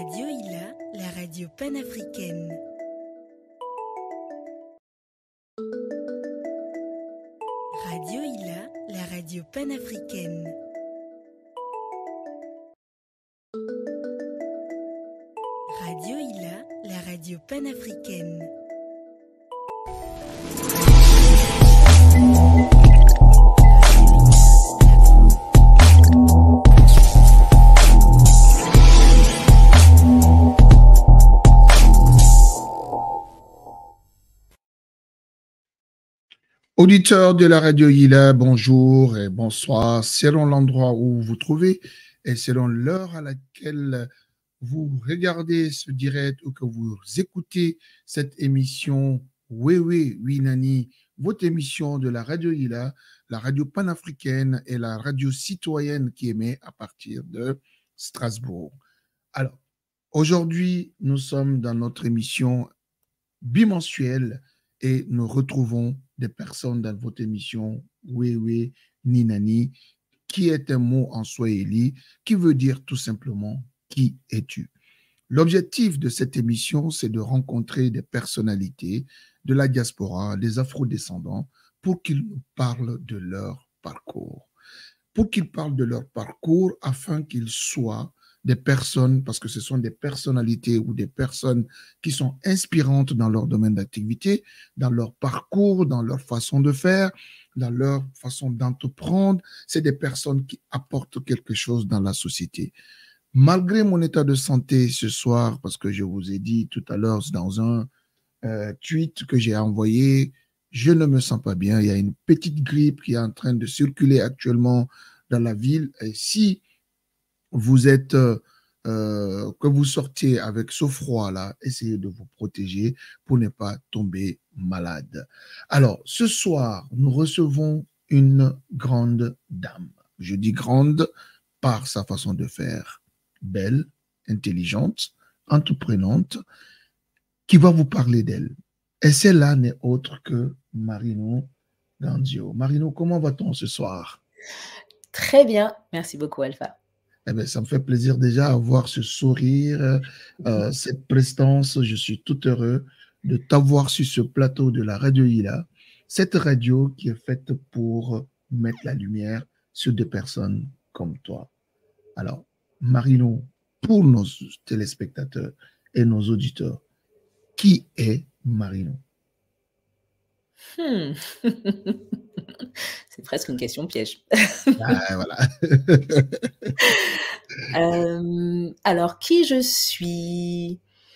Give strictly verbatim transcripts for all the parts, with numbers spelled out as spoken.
Radio Ila, la radio panafricaine. Radio Ila, la radio panafricaine. Radio Ila, la radio panafricaine. Auditeurs de la radio Ila, bonjour et bonsoir, selon l'endroit où vous vous trouvez et selon l'heure à laquelle vous regardez ce direct ou que vous écoutez cette émission Wewe Winani, votre émission de la radio Ila, la radio panafricaine et la radio citoyenne qui émet à partir de Strasbourg. Alors, aujourd'hui, nous sommes dans notre émission bimensuelle et nous retrouvons des personnes dans votre émission Wewe Ninani, qui est un mot en swahili qui veut dire tout simplement qui es-tu. L'objectif de cette émission, c'est de rencontrer des personnalités de la diaspora, des afrodescendants, pour qu'ils nous parlent de leur parcours. Pour qu'ils parlent de leur parcours afin qu'ils soient des personnes, parce que ce sont des personnalités ou des personnes qui sont inspirantes dans leur domaine d'activité, dans leur parcours, dans leur façon de faire, dans leur façon d'entreprendre. C'est des personnes qui apportent quelque chose dans la société. Malgré mon état de santé ce soir, parce que je vous ai dit tout à l'heure dans un euh, tweet que j'ai envoyé, je ne me sens pas bien. Il y a une petite grippe qui est en train de circuler actuellement dans la ville. Et si vous êtes, euh, que vous sortiez avec ce froid-là, essayez de vous protéger pour ne pas tomber malade. Alors, ce soir, nous recevons une grande dame. Je dis grande par sa façon de faire, belle, intelligente, entreprenante, qui va vous parler d'elle. Et celle-là n'est autre que Marino Gandio. Marino, comment va-t-on ce soir? Très bien, merci beaucoup Alpha. Eh bien, ça me fait plaisir déjà à voir ce sourire, euh, cette prestance. Je suis tout heureux de t'avoir sur ce plateau de la radio Ila, cette radio qui est faite pour mettre la lumière sur des personnes comme toi. Alors, Marino, pour nos téléspectateurs et nos auditeurs, qui est Marino? Hmm. C'est presque une question piège. Ah, voilà. euh, alors, qui je suis?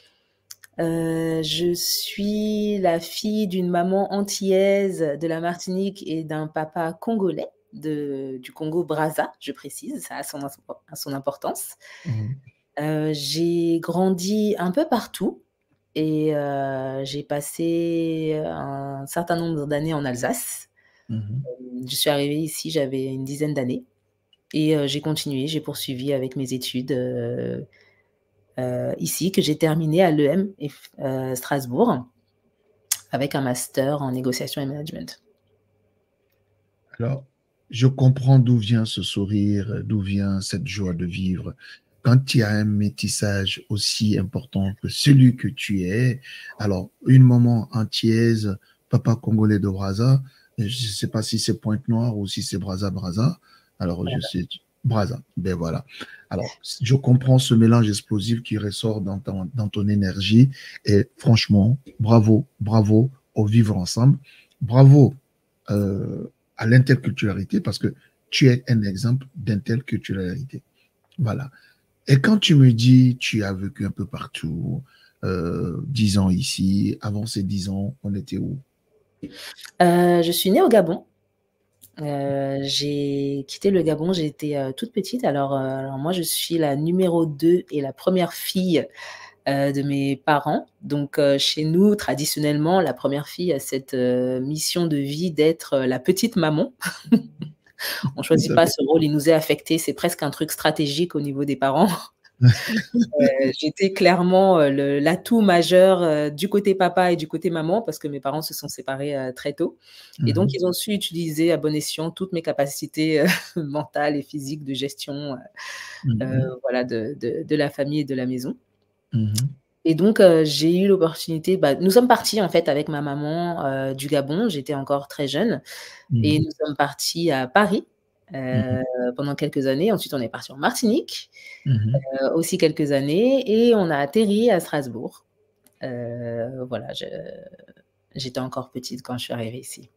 euh, Je suis la fille d'une maman antillaise de la Martinique et d'un papa congolais de, du Congo-Brazza, je précise, ça a son, a son importance. Mmh. Euh, j'ai grandi un peu partout. Et euh, j'ai passé un certain nombre d'années en Alsace. Mmh. Je suis arrivée ici, j'avais une dizaine d'années. Et euh, j'ai continué, j'ai poursuivi avec mes études euh, euh, ici, que j'ai terminé à l'E M euh, Strasbourg, avec un master en négociation et management. Alors, je comprends d'où vient ce sourire, d'où vient cette joie de vivre. Quand il y a un métissage aussi important que celui que tu es, alors une maman antillaise, papa congolais de Brazza, je ne sais pas si c'est Pointe-Noire ou si c'est Brazza-Brazza, alors Brazza. Je sais, Brazza, ben voilà. Alors, je comprends ce mélange explosif qui ressort dans ton, dans ton énergie et franchement, bravo, bravo au vivre ensemble, bravo euh, à l'interculturalité parce que tu es un exemple d'interculturalité. Voilà. Et quand tu me dis, tu as vécu un peu partout, euh, dix ans ici, avant ces dix ans, on était où? euh, Je suis née au Gabon. Euh, j'ai quitté le Gabon, j'étais euh, toute petite. Alors, euh, alors, moi, je suis la numéro deux et la première fille euh, de mes parents. Donc, euh, chez nous, traditionnellement, la première fille a cette euh, mission de vie d'être euh, la petite maman. On ne choisit pas ce rôle, il nous est affecté, c'est presque un truc stratégique au niveau des parents. euh, J'étais clairement euh, le, l'atout majeur euh, du côté papa et du côté maman parce que mes parents se sont séparés euh, très tôt. Et donc, ils ont su utiliser à bon escient toutes mes capacités euh, mentales et physiques de gestion euh, mm-hmm. euh, voilà, de, de, de la famille et de la maison. Mhm. Et donc, heu, j'ai eu l'opportunité, bah, nous sommes partis en fait avec ma maman, heu, du Gabon, j'étais encore très jeune et Mhm. nous sommes partis à Paris, Mhm. heu, pendant quelques années. Ensuite, on est partis en Martinique, Mhm. heu, aussi quelques années et on a atterri à Strasbourg. Heu, voilà, je j'étais encore petite quand je suis arrivée ici.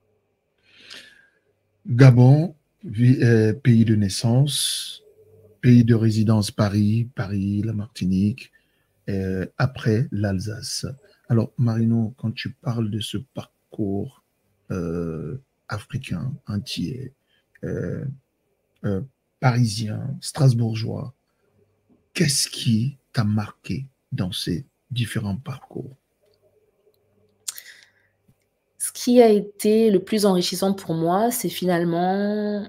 Gabon, vi- euh, pays de naissance, pays de résidence Paris, Paris, la Martinique, euh, après l'Alsace. Alors, Marino, quand tu parles de ce parcours euh, africain entier, euh, euh, parisien, strasbourgeois, qu'est-ce qui t'a marqué dans ces différents parcours? Ce qui a été le plus enrichissant pour moi, c'est finalement,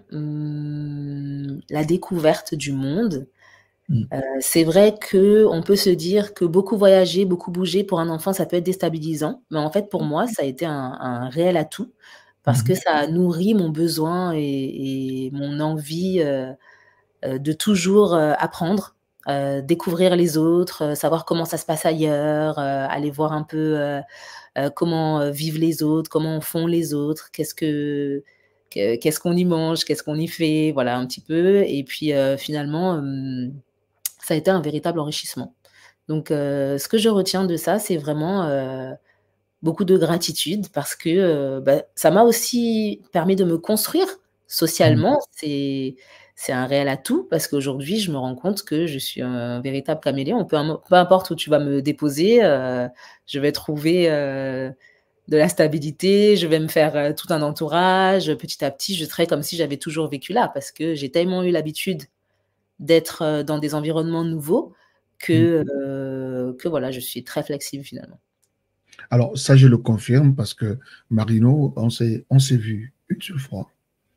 mmh, la découverte du monde. Mm. Heu, c'est vrai qu'on peut se dire que beaucoup voyager, beaucoup bouger pour un enfant, ça peut être déstabilisant. Mais en fait, pour moi, ça a été un un réel atout parce que Mhm. ça a nourri mon besoin et et mon envie, heu heu, de toujours, heu, apprendre, heu, découvrir les autres, heu, savoir comment ça se passe ailleurs, heu, aller voir un peu, heu heu, comment, heu, vivent les autres, comment font les autres, qu'est-ce que que qu'est-ce qu'on y mange, qu'est-ce qu'on y fait, voilà un petit peu et puis, heu, finalement, hem, ça a été un véritable enrichissement. Donc, heu, ce que je retiens de ça, c'est vraiment, heu, beaucoup de gratitude parce que, heu, bah, ça m'a aussi permis de me construire Mm. socialement. C'est c'est un réel atout parce qu'aujourd'hui, je me rends compte que je suis un véritable caméléon. Peu im peu importe où tu vas me déposer, heu, je vais trouver, heu, de la stabilité, je vais me faire, heu, tout un entourage. Petit à petit, je serai comme si j'avais toujours vécu là parce que j'ai tellement eu l'habitude d'être, heu, dans des environnements nouveaux Mm. que, heu, que voilà, je suis très flexible finalement. Alors, ça, je le confirme parce que Marino, on s'est, on s'est vu une seule fois,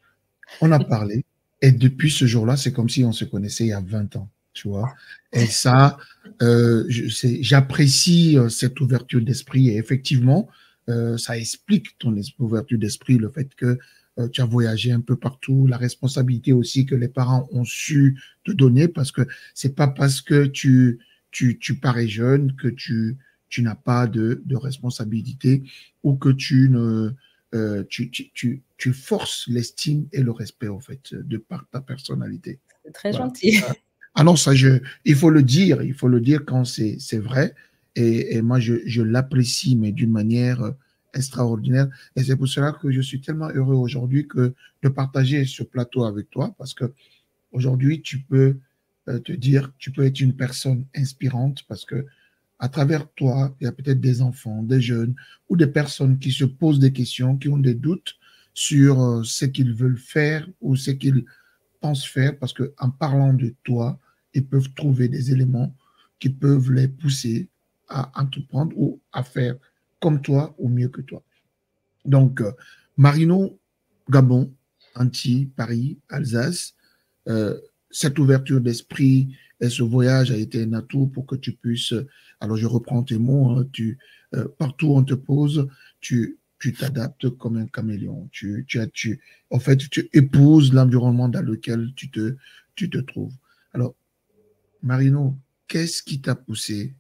on a parlé, et depuis ce jour-là, c'est comme si on se connaissait il y a vingt ans, tu vois. Et ça, euh, je sais- j'apprécie euh, cette ouverture d'esprit, et effectivement, euh, ça explique ton es- ouverture d'esprit, le fait que euh, tu as voyagé un peu partout, la responsabilité aussi que les parents ont su te donner, parce que c'est pas parce que tu, tu, tu parais jeune que tu, tu n'as pas de, de responsabilité ou que tu ne euh, tu, tu, tu, tu forces l'estime et le respect, en fait, de par ta personnalité. C'est très Voilà. gentil. Ah non, ça, je, il faut le dire, il faut le dire quand c'est, c'est vrai. Et, et moi, je, je l'apprécie, mais d'une manière euh, extraordinaire. Et c'est pour cela que je suis tellement heureux aujourd'hui que de partager ce plateau avec toi, parce que aujourd'hui, tu peux euh, te dire, tu peux être une personne inspirante, parce que à travers toi, il y a peut-être des enfants, des jeunes ou des personnes qui se posent des questions, qui ont des doutes sur euh, ce qu'ils veulent faire ou ce qu'ils pensent faire, parce qu'en parlant de toi, ils peuvent trouver des éléments qui peuvent les pousser à entreprendre ou à faire comme toi ou mieux que toi. Donc, euh, Marino, Gabon, Antilles, Paris, Alsace, euh, cette ouverture d'esprit et ce voyage a été un atout pour que tu puisses, alors je reprends tes mots, hein, tu, euh, partout où on te pose, tu tu t'adaptes comme un caméléon. Tu, tu, as, tu, en fait, tu épouses l'environnement dans lequel tu te, tu te trouves. Alors, Marino, qu'est-ce qui t'a poussé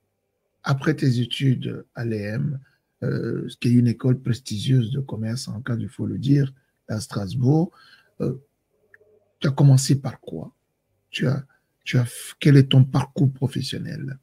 après tes études à l'E M, euh, qui est une école prestigieuse de commerce, en cas il faut le dire, à Strasbourg, euh, tu as commencé par quoi? Tu as, tu as, quel est ton parcours professionnel?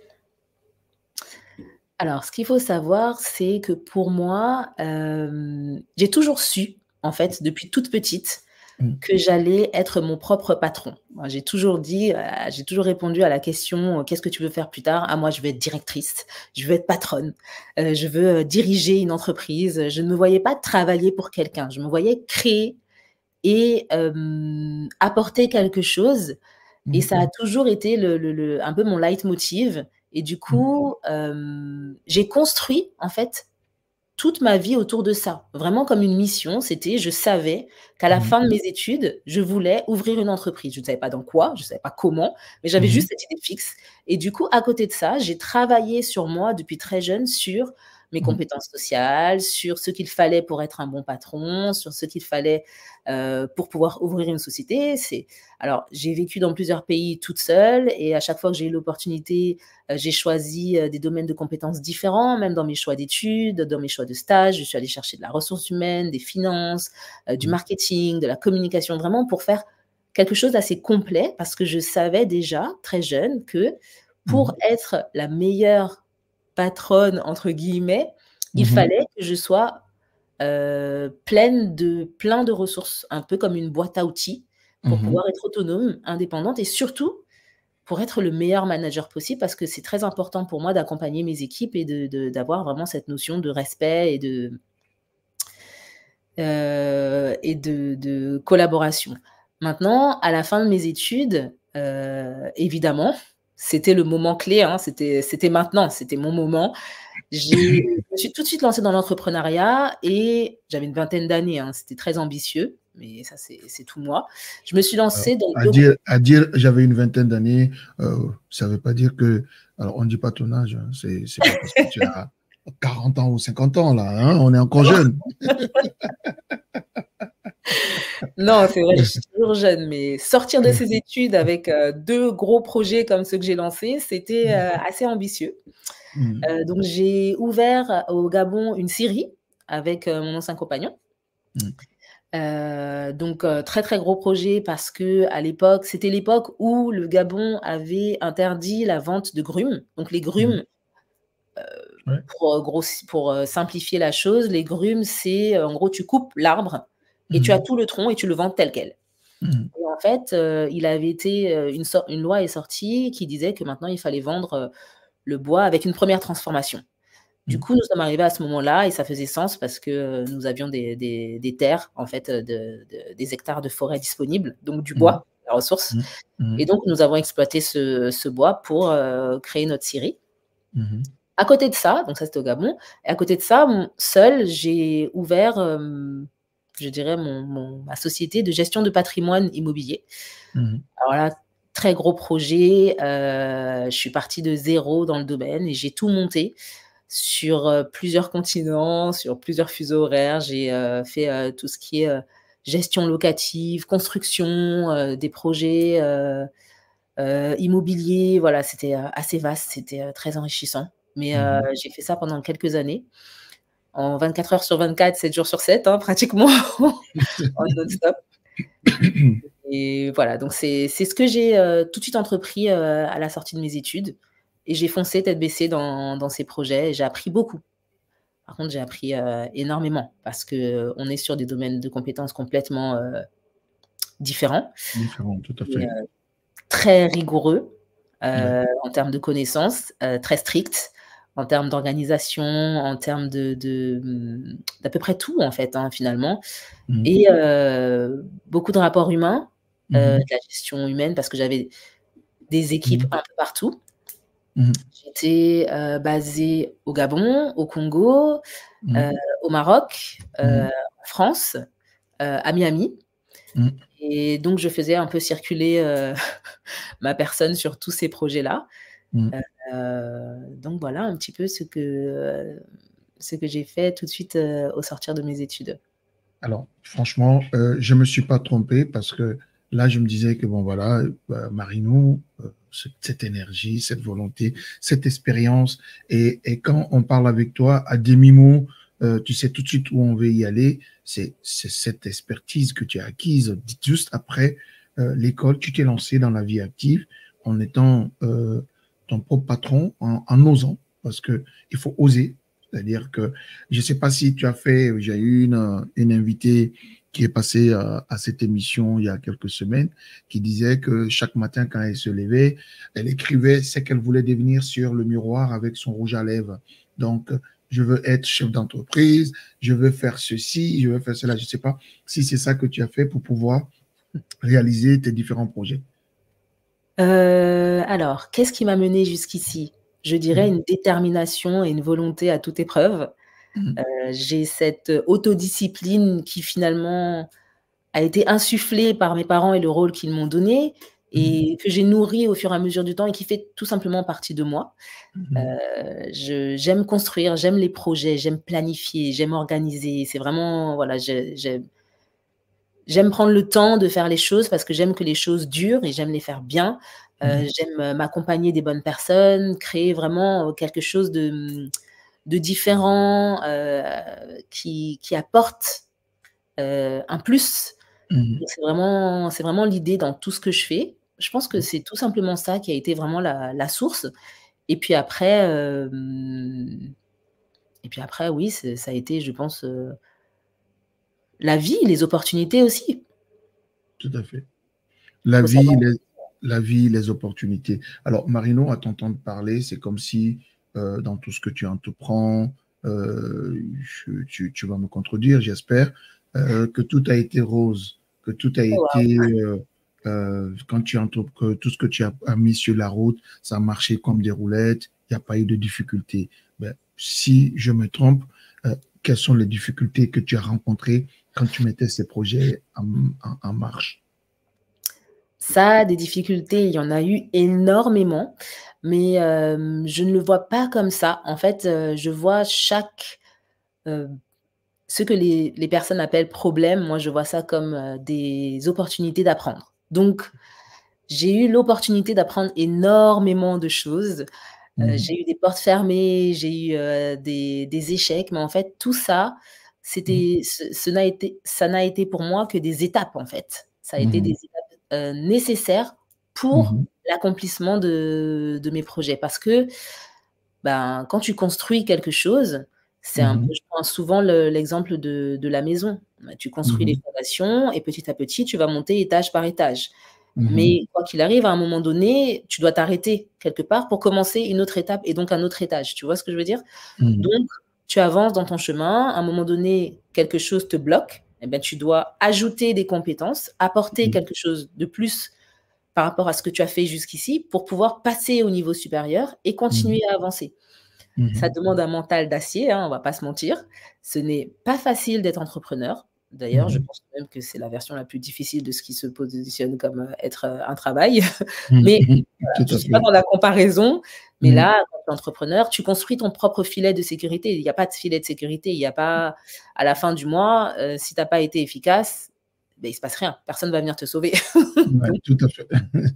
Alors, ce qu'il faut savoir, c'est que pour moi, hem, j'ai toujours su, en fait, depuis toute petite, Mm. que j'allais être mon propre patron. Moi, j'ai toujours dit, heu, j'ai toujours répondu à la question: «Qu'est-ce que tu veux faire plus tard?» «Ah moi, je veux être directrice, je veux être patronne, heu, je veux, heu, diriger une entreprise». Je ne me voyais pas travailler pour quelqu'un. Je me voyais créer et hem, apporter quelque chose et Mm. ça a toujours été le le le un peu mon leitmotiv et du Mm. coup, hem, j'ai construit, en fait, toute ma vie autour de ça. Vraiment comme une mission, c'était je savais qu'à la Mm. fin de mes études, je voulais ouvrir une entreprise. Je ne savais pas dans quoi, je ne savais pas comment, mais j'avais Mm. juste cette idée fixe et du coup, à côté de ça, j'ai travaillé sur moi depuis très jeune sur mes Mmh. compétences sociales, sur ce qu'il fallait pour être un bon patron, sur ce qu'il fallait, heu, pour pouvoir ouvrir une société. C'est alors j'ai vécu dans plusieurs pays toute seule et à chaque fois que j'ai eu l'opportunité, heu, j'ai choisi, heu, des domaines de compétences différents, même dans mes choix d'études, dans mes choix de stage. Je suis allée chercher de la ressource humaine, des finances, heu, du Mmh. marketing, de la communication, vraiment pour faire quelque chose d'assez complet parce que je savais déjà, très jeune, que Mmh. pour être la meilleure «patronne» entre guillemets, il Mmh. fallait que je sois, heu, pleine de plein de ressources, un peu comme une boîte à outils pour Mmh. pouvoir être autonome, indépendante et surtout pour être le meilleur manager possible parce que c'est très important pour moi d'accompagner mes équipes et de de d'avoir vraiment cette notion de respect et de, heu et de de collaboration. Maintenant, à la fin de mes études, heu, évidemment, c'était le moment clé, hein, c'était c'était maintenant, c'était mon moment. J'ai je me suis tout de suite lancée dans l'entrepreneuriat et j'avais une vingtaine d'années, hein, c'était très ambitieux, mais ça c'est c'est tout moi. Je me suis Alors, lancée dans à deux gros dire, à dire j'avais une vingtaine d'années, euh, ça ne veut pas dire que. Alors, on ne dit pas ton âge, hein, c'est c'est pas parce que tu as quarante ans ou cinquante ans, là, hein, on est encore jeune. non, c'est vrai, je suis toujours jeune, mais sortir de ces études avec, heu, deux gros projets comme ceux que j'ai lancés, c'était, heu, assez ambitieux. Mhm. Heu, donc j'ai ouvert au Gabon une scierie avec, heu, mon ancien compagnon. Mhm. Heu, donc heu, très, très gros projet parce qu'à l'époque c'était l'époque où le Gabon avait interdit la vente de grumes. Donc les Mhm. grumes, Ouais. pour, heu, grossi pour, heu, simplifier la chose, les grumes, c'est, heu, en gros, tu coupes l'arbre et tu as Mhm. tout le tronc et tu le vends tel quel. Mhm. Et en fait, heu, il avait été, heu, une sor une loi est sortie qui disait que maintenant il fallait vendre, heu, le bois avec une première transformation. Du Mhm. coup, nous sommes arrivés à ce moment-là et ça faisait sens parce que, heu, nous avions des des des terres, en fait, heu, de de des hectares de forêt disponibles, donc du Mhm. bois, la ressource Mhm. et Mhm. donc nous avons exploité ce ce bois pour, heu, créer notre scierie. Mhm. À côté de ça, donc ça c'était au Gabon et à côté de ça, mon seule, j'ai ouvert, hem, je dirais mon mon ma société de gestion de patrimoine immobilier. Mhm. Alors là, très gros projet, heu, je suis partie de zéro dans le domaine et j'ai tout monté sur, heu, plusieurs continents, sur plusieurs fuseaux horaires. J'ai, heu, fait, heu, tout ce qui est, heu, gestion locative, construction, heu, des projets, heu heu, immobiliers. Voilà, c'était, heu, assez vaste, c'était, heu, très enrichissant. Mais, heu, Mhm. j'ai fait ça pendant quelques années, en vingt-quatre heures sur vingt-quatre, sept jours sur sept, hein, pratiquement, en non-stop. Et voilà, donc c'est c'est ce que j'ai, heu, tout de suite entrepris, heu, à la sortie de mes études et j'ai foncé tête baissée dans dans ces projets et j'ai appris beaucoup. Par contre, j'ai appris, heu, énormément parce qu'on est sur des domaines de compétences complètement, heu, différents Différent, tout à et fait. heu, très rigoureux, Ouais. heu, en termes de connaissances, heu, très stricts en termes d'organisation, en termes de de, mmh, d'à peu près tout en fait, hein, finalement Mhm. et heu, beaucoup de rapports humains, heu, de Mhm. la gestion humaine parce que j'avais des équipes Mhm. un peu partout. Mhm. J'étais, heu, basée au Gabon, au Congo, heu, Mhm. au Maroc, heu, Mhm. en France, heu, à Miami Mhm. et donc je faisais un peu circuler, heu, ma personne sur tous ces projets-là. Mhm. Heu, donc voilà un petit peu ce que, heu, ce que j'ai fait tout de suite, heu, au sortir de mes études. Alors, franchement, euh, je ne me suis pas trompé parce que là, je me disais que, bon, voilà, euh, Marinou, euh, ce- cette énergie, cette volonté, cette expérience, et, et quand on parle avec toi à demi-mot, euh, tu sais tout de suite où on veut y aller, c'est c'est cette expertise que tu as acquise juste après euh, l'école, tu t'es lancé dans la vie active en étant euh, ton propre patron, en, en osant, parce que il faut oser, c'est-à-dire que je ne sais pas si tu as fait, j'ai eu une, une invitée qui est passée à, à cette émission il y a quelques semaines, qui disait que chaque matin, quand elle se levait, elle écrivait ce qu'elle voulait devenir sur le miroir avec son rouge à lèvres. Donc, je veux être chef d'entreprise, je veux faire ceci, je veux faire cela. Je ne sais pas si c'est ça que tu as fait pour pouvoir réaliser tes différents projets. Heu, alors, qu'est-ce qui m'a menée jusqu'ici? Je dirais Mhm. une détermination et une volonté à toute épreuve. Mhm. Heu, j'ai cette autodiscipline qui finalement a été insufflée par mes parents et le rôle qu'ils m'ont donné Mhm. et que j'ai nourri au fur et à mesure du temps et qui fait tout simplement partie de moi. Mhm. Heu, je j'aime construire, j'aime les projets, j'aime planifier, j'aime organiser. C'est vraiment voilà, j'ai j'aime j'aime prendre le temps de faire les choses parce que j'aime que les choses durent et j'aime les faire bien. Heu, Mhm. j'aime, heu, m'accompagner des bonnes personnes, créer vraiment, heu, quelque chose de, mmh, de différent, heu, qui qui apporte, heu, un plus. Mhm. Donc c'est vraiment c'est vraiment l'idée dans tout ce que je fais. Je pense que c'est tout simplement ça qui a été vraiment la la source et puis après, hem et puis après oui, c'est ça a été je pense, heu, la vie, les opportunités aussi. Tout à fait. La Faut vie, savoir les, la vie, les opportunités. Alors, Marino, à t'entendre parler, c'est comme si euh, dans tout ce que tu entreprends, euh, je- tu, tu vas me contredire, j'espère, euh, que tout a été rose, que tout a oh waouh! été, euh, euh, quand tu entre, que tout ce que tu as, as mis sur la route, ça a marché comme des roulettes, il n'y a pas eu de difficultés. Ben, si je me trompe, euh, quelles sont les difficultés que tu as rencontrées quand tu mettais ces projets en, en- en marche? Ça, des difficultés, il y en a eu énormément, mais hem, je ne le vois pas comme ça. En fait, heu, je vois chaque, heu, ce que les les personnes appellent problème, moi je vois ça comme, heu, des opportunités d'apprendre. Donc j'ai eu l'opportunité d'apprendre énormément de choses. Heu, Mhm. j'ai eu des portes fermées, j'ai eu, heu, des des échecs, mais en fait tout ça, Mhm. c'était ce ce n'a été ça n'a été pour moi que des étapes, en fait. Ça a été des Mhm. étapes, heu, nécessaires pour Mhm. l'accomplissement de de mes projets. Parce que, ben, quand tu construis quelque chose, c'est un peu Mhm. je prends souvent le l'exemple de de la maison. Bah, tu construis les Mhm. fondations et petit à petit, tu vas monter étage par étage. Mhm. Mais quoi qu'il arrive, à un moment donné, tu dois t'arrêter quelque part pour commencer une autre étape et donc un autre étage. Tu vois ce que je veux dire? Mhm. Donc tu avances dans ton chemin, à un moment donné, quelque chose te bloque, et ben, tu dois ajouter des compétences, apporter Mhm. quelque chose de plus par rapport à ce que tu as fait jusqu'ici pour pouvoir passer au niveau supérieur et Mhm. continuer à avancer. Ça Mhm. demande un mental d'acier, hein, on va pas se mentir. Ce n'est pas facile d'être entrepreneur. D'ailleurs, je Mhm. pense même que c'est la version la plus difficile de ce qui se positionne comme, heu, être, heu, un travail. Mhm. Mais Mhm. voilà, Tout je à suis pas fait. dans la comparaison, mais Mhm. là, quand tu es entrepreneur, tu construis ton propre filet de sécurité. Il y a pas de filet de sécurité, il y a pas à la fin du mois, heu, si tu as pas été efficace, beh, il se passe rien. Personne va venir te sauver. Ouais, Donc tout à fait.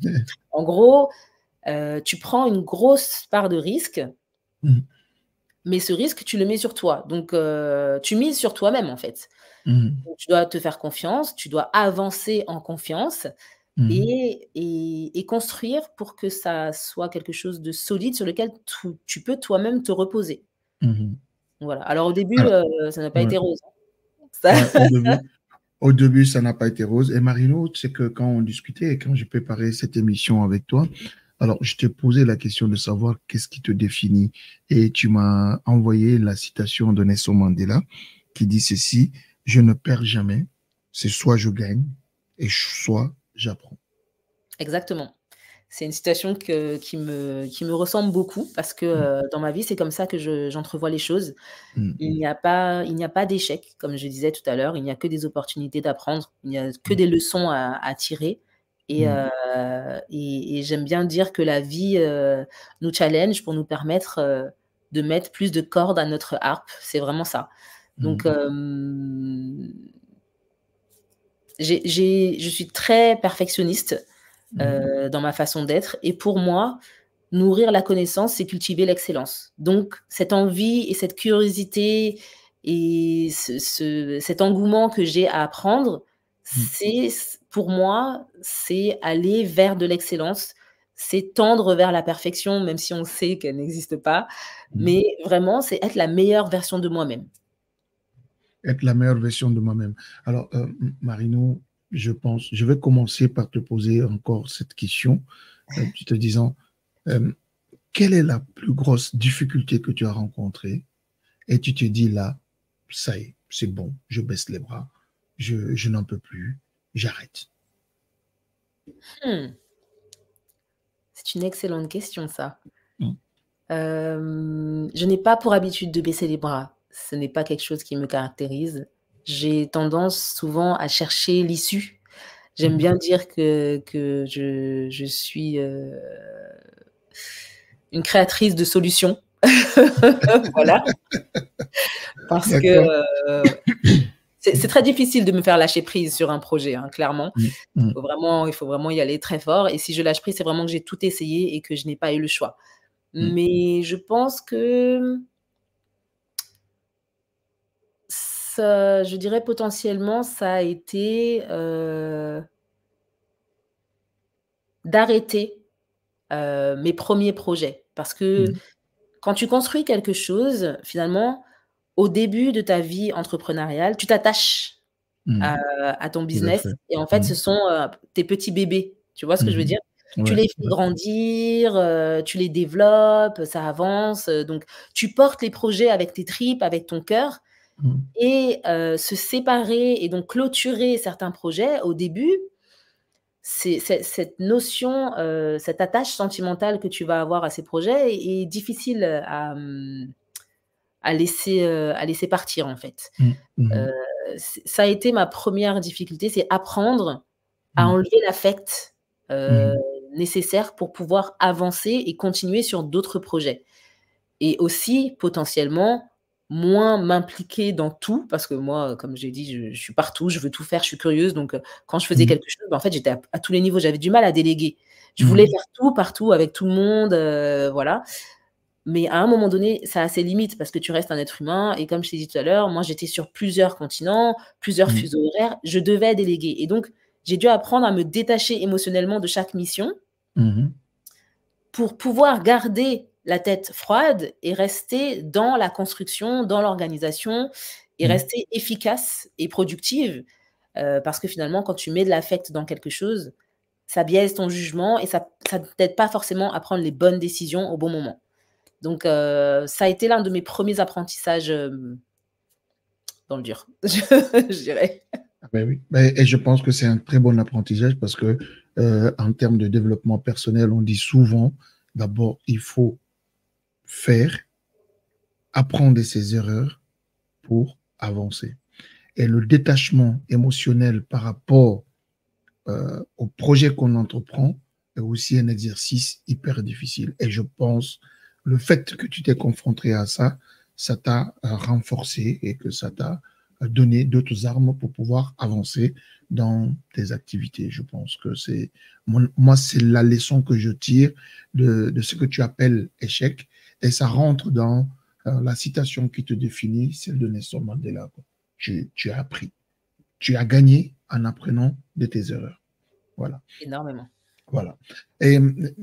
en gros, heu, tu prends une grosse part de risque, Mhm. mais ce risque, tu le mets sur toi. Donc, heu, tu mises sur toi-même, en fait. Mhm. Donc tu dois te faire confiance, tu dois avancer en confiance Mhm. et et et construire pour que ça soit quelque chose de solide sur lequel tu tu peux toi-même te reposer. Mhm. Voilà. Alors au début, Alors, heu, ça n'a pas ouais, été rose, hein. Ça ouais, au début, au début, ça n'a pas été rose. Et Marino, tu sais que quand on discutait et quand j'ai préparé cette émission avec toi, alors je t'ai posé la question de savoir qu'est-ce qui te définit. Et tu m'as envoyé la citation de Nelson Mandela qui dit ceci: je ne perds jamais, c'est soit je gagne et soit j'apprends. exactement. C'est une situation que qui me qui me ressemble beaucoup parce que, Mhm. heu, dans ma vie, c'est comme ça que je j'entrevois les choses. Mhm. Il n'y a pas il n'y a pas d'échec, comme je disais tout à l'heure, il n'y a que des opportunités d'apprendre, il n'y a que Mhm. des leçons à à tirer et Mhm. heu et et j'aime bien dire que la vie, heu, nous challenge pour nous permettre, heu, de mettre plus de cordes à notre harpe, c'est vraiment ça. Donc Mhm. hem, j'ai j'ai je suis très perfectionniste, Mhm. heu, dans ma façon d'être et pour moi, nourrir la connaissance, c'est cultiver l'excellence. Donc cette envie et cette curiosité et ce ce cet engouement que j'ai à apprendre, Mhm. c'est s pour moi, c'est aller vers de l'excellence, c'est tendre vers la perfection, même si on sait qu'elle n'existe pas, Mhm. mais vraiment, c'est être la meilleure version de moi-même. Être la meilleure version de moi-même. Alors, euh, Marino, je pense, je vais commencer par te poser encore cette question, euh, en te disant, euh, quelle est la plus grosse difficulté que tu as rencontrée et tu te dis là, ça y est, c'est bon, je baisse les bras, je, je n'en peux plus, j'arrête. Mmh, c'est une excellente question ça. Mm. Hem, je n'ai pas pour habitude de baisser les bras. Ce n'est pas quelque chose qui me caractérise. J'ai tendance souvent à chercher l'issue. J'aime Mhm. bien dire que que je je suis, heu, une créatrice de solutions. Voilà, parce que, D'accord. heu, c'est c'est très difficile de me faire lâcher prise sur un projet, hein, clairement. Mm, mm, Faut vraiment il faut vraiment y aller très fort et si je lâche prise, c'est vraiment que j'ai tout essayé et que je n'ai pas eu le choix. mm, Mais je pense que ça je dirais potentiellement ça a été, heu, d'arrêter, heu, mes premiers projets. Parce que mm, quand tu construis quelque chose, finalement, au début de ta vie entrepreneuriale, tu t'attaches mm. à à ton Tout à business fait. et en fait, ce Mm, sont, heu, tes petits bébés. Tu vois ce que je veux mhm. dire? Tu Ouais, les fais ouais. grandir, heu, tu les développes, ça avance, heu, donc tu portes les projets avec tes tripes, avec ton cœur Mm, et heu, se séparer et donc clôturer certains projets, au début, c'est c'est cette notion, heu, cette attache sentimentale que tu vas avoir à ces projets est est difficile, à, mmh, à laisser, heu, à laisser partir, en fait. mm, mhm, Heu, c ça a été ma première difficulté, c'est apprendre à mm, enlever l'affect, heu, mhm, nécessaire pour pouvoir avancer et continuer sur d'autres projets et aussi potentiellement moins m'impliquer dans tout parce que moi, comme j'ai dit, je je suis partout, je veux tout faire, je suis curieuse donc heu, quand je faisais mm, quelque chose, bah, en fait, j'étais à à tous les niveaux, j'avais du mal à déléguer. Je voulais mhm, faire tout, partout, avec tout le monde, heu, voilà. Mais à un moment donné, ça a ses limites parce que tu restes un être humain et comme je t'ai dit tout à l'heure, moi, j'étais sur plusieurs continents, plusieurs mm, fuseaux horaires, je devais déléguer et donc j'ai dû apprendre à me détacher émotionnellement de chaque mission mhm, pour pouvoir garder la tête froide et rester dans la construction, dans l'organisation et mm. rester efficace et productive, heu, parce que finalement, quand tu mets de l'affect dans quelque chose, ça biaise ton jugement et ça ça t'aide pas forcément à prendre les bonnes décisions au bon moment. Donc heu, ça a été l'un de mes premiers apprentissages, hem, dans le dur, je je dirais. Ah ben oui. Ben, et je pense que c'est un très bon apprentissage parce que, euh, en termes de développement personnel, on dit souvent, d'abord, il faut faire, apprendre de ses erreurs pour avancer. Et le détachement émotionnel par rapport euh, au projet qu'on entreprend est aussi un exercice hyper difficile. Et je pense le fait que tu t'es confronté à ça, ça t'a euh, renforcé et que ça t'a euh, donné d'autres armes pour pouvoir avancer dans tes activités. Je pense que c'est mon- moi, c'est la leçon que je tire de, de ce que tu appelles échec. Et ça rentre dans euh, la citation qui te définit, celle de Nelson Mandela, quoi. Tu, tu as appris, tu as gagné en apprenant de tes erreurs. Voilà, Énormément. voilà. Et,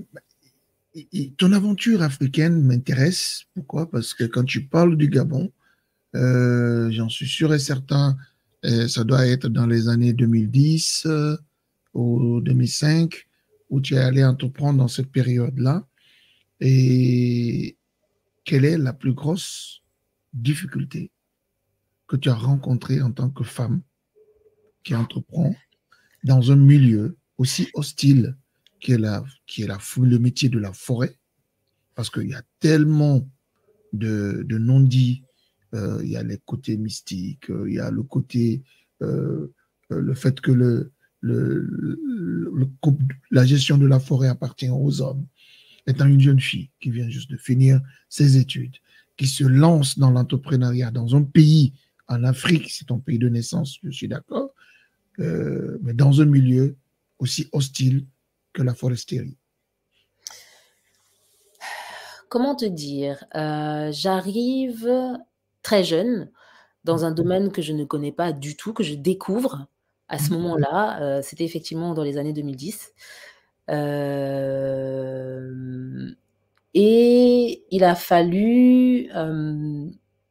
et- et ton aventure africaine m'intéresse. Pourquoi? Parce que quand tu parles du Gabon, euh, j'en suis sûr et certain, euh, ça doit être dans les années deux mille dix euh, ou deux mille cinq, où tu es allé entreprendre dans cette période-là. Et quelle est la plus grosse difficulté que tu as rencontrée en tant que femme qui entreprend dans un milieu aussi hostile qui est, la, qui est la, le métier de la forêt, parce qu'il y a tellement de, de non-dits, euh, il y a les côtés mystiques, euh, il y a le côté, euh, euh, le fait que le, le, le, le, la gestion de la forêt appartient aux hommes. Étant une jeune fille qui vient juste de finir ses études, qui se lance dans l'entrepreneuriat dans un pays en Afrique, c'est ton pays de naissance, je suis d'accord, euh, mais dans un milieu aussi hostile que la foresterie. Comment te dire? Heu, j'arrive très jeune dans un domaine que je ne connais pas du tout, que je découvre à ce Mhm. moment-là, heu, c'était effectivement dans les années deux mille dix. Hem et il a fallu, hem,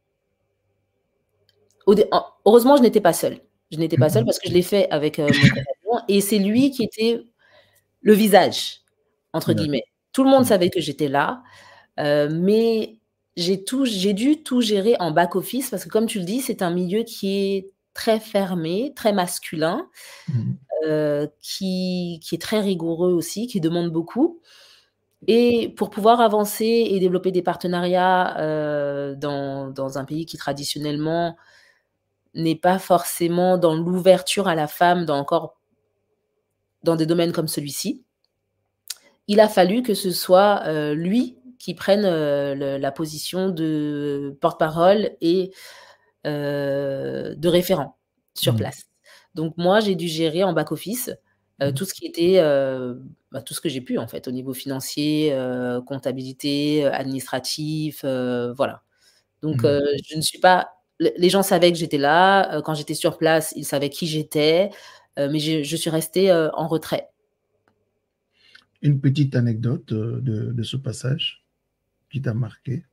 au dé en heureusement, je n'étais pas seule. Je n'étais pas seule Mhm. parce que je l'ai fait avec, heu, mon compagnon et c'est lui qui était «le visage» entre D'accord. guillemets. Tout le monde savait que j'étais là. Heu, mais j'ai tout j'ai dû tout gérer en back office parce que comme tu le dis, c'est un milieu qui est très fermé, très masculin, Mhm. heu, qui qui est très rigoureux aussi, qui demande beaucoup et pour pouvoir avancer et développer des partenariats, heu, dans dans un pays qui traditionnellement n'est pas forcément dans l'ouverture à la femme, dans encore dans des domaines comme celui-ci, il a fallu que ce soit euh, lui qui prenne euh, le, la position de porte-parole et euh, de référent sur Mm. place. Donc moi, j'ai dû gérer en back-office euh, Mm. tout ce qui était, euh, bah, tout ce que j'ai pu en fait, au niveau financier, euh, comptabilité, administratif, euh, voilà. Donc Mm. euh, je ne suis pas... Les gens savaient que j'étais là. Euh, quand j'étais sur place, ils savaient qui j'étais, euh, mais je, je suis restée euh, en retrait. Une petite anecdote euh, de, de ce passage qui t'a marqué.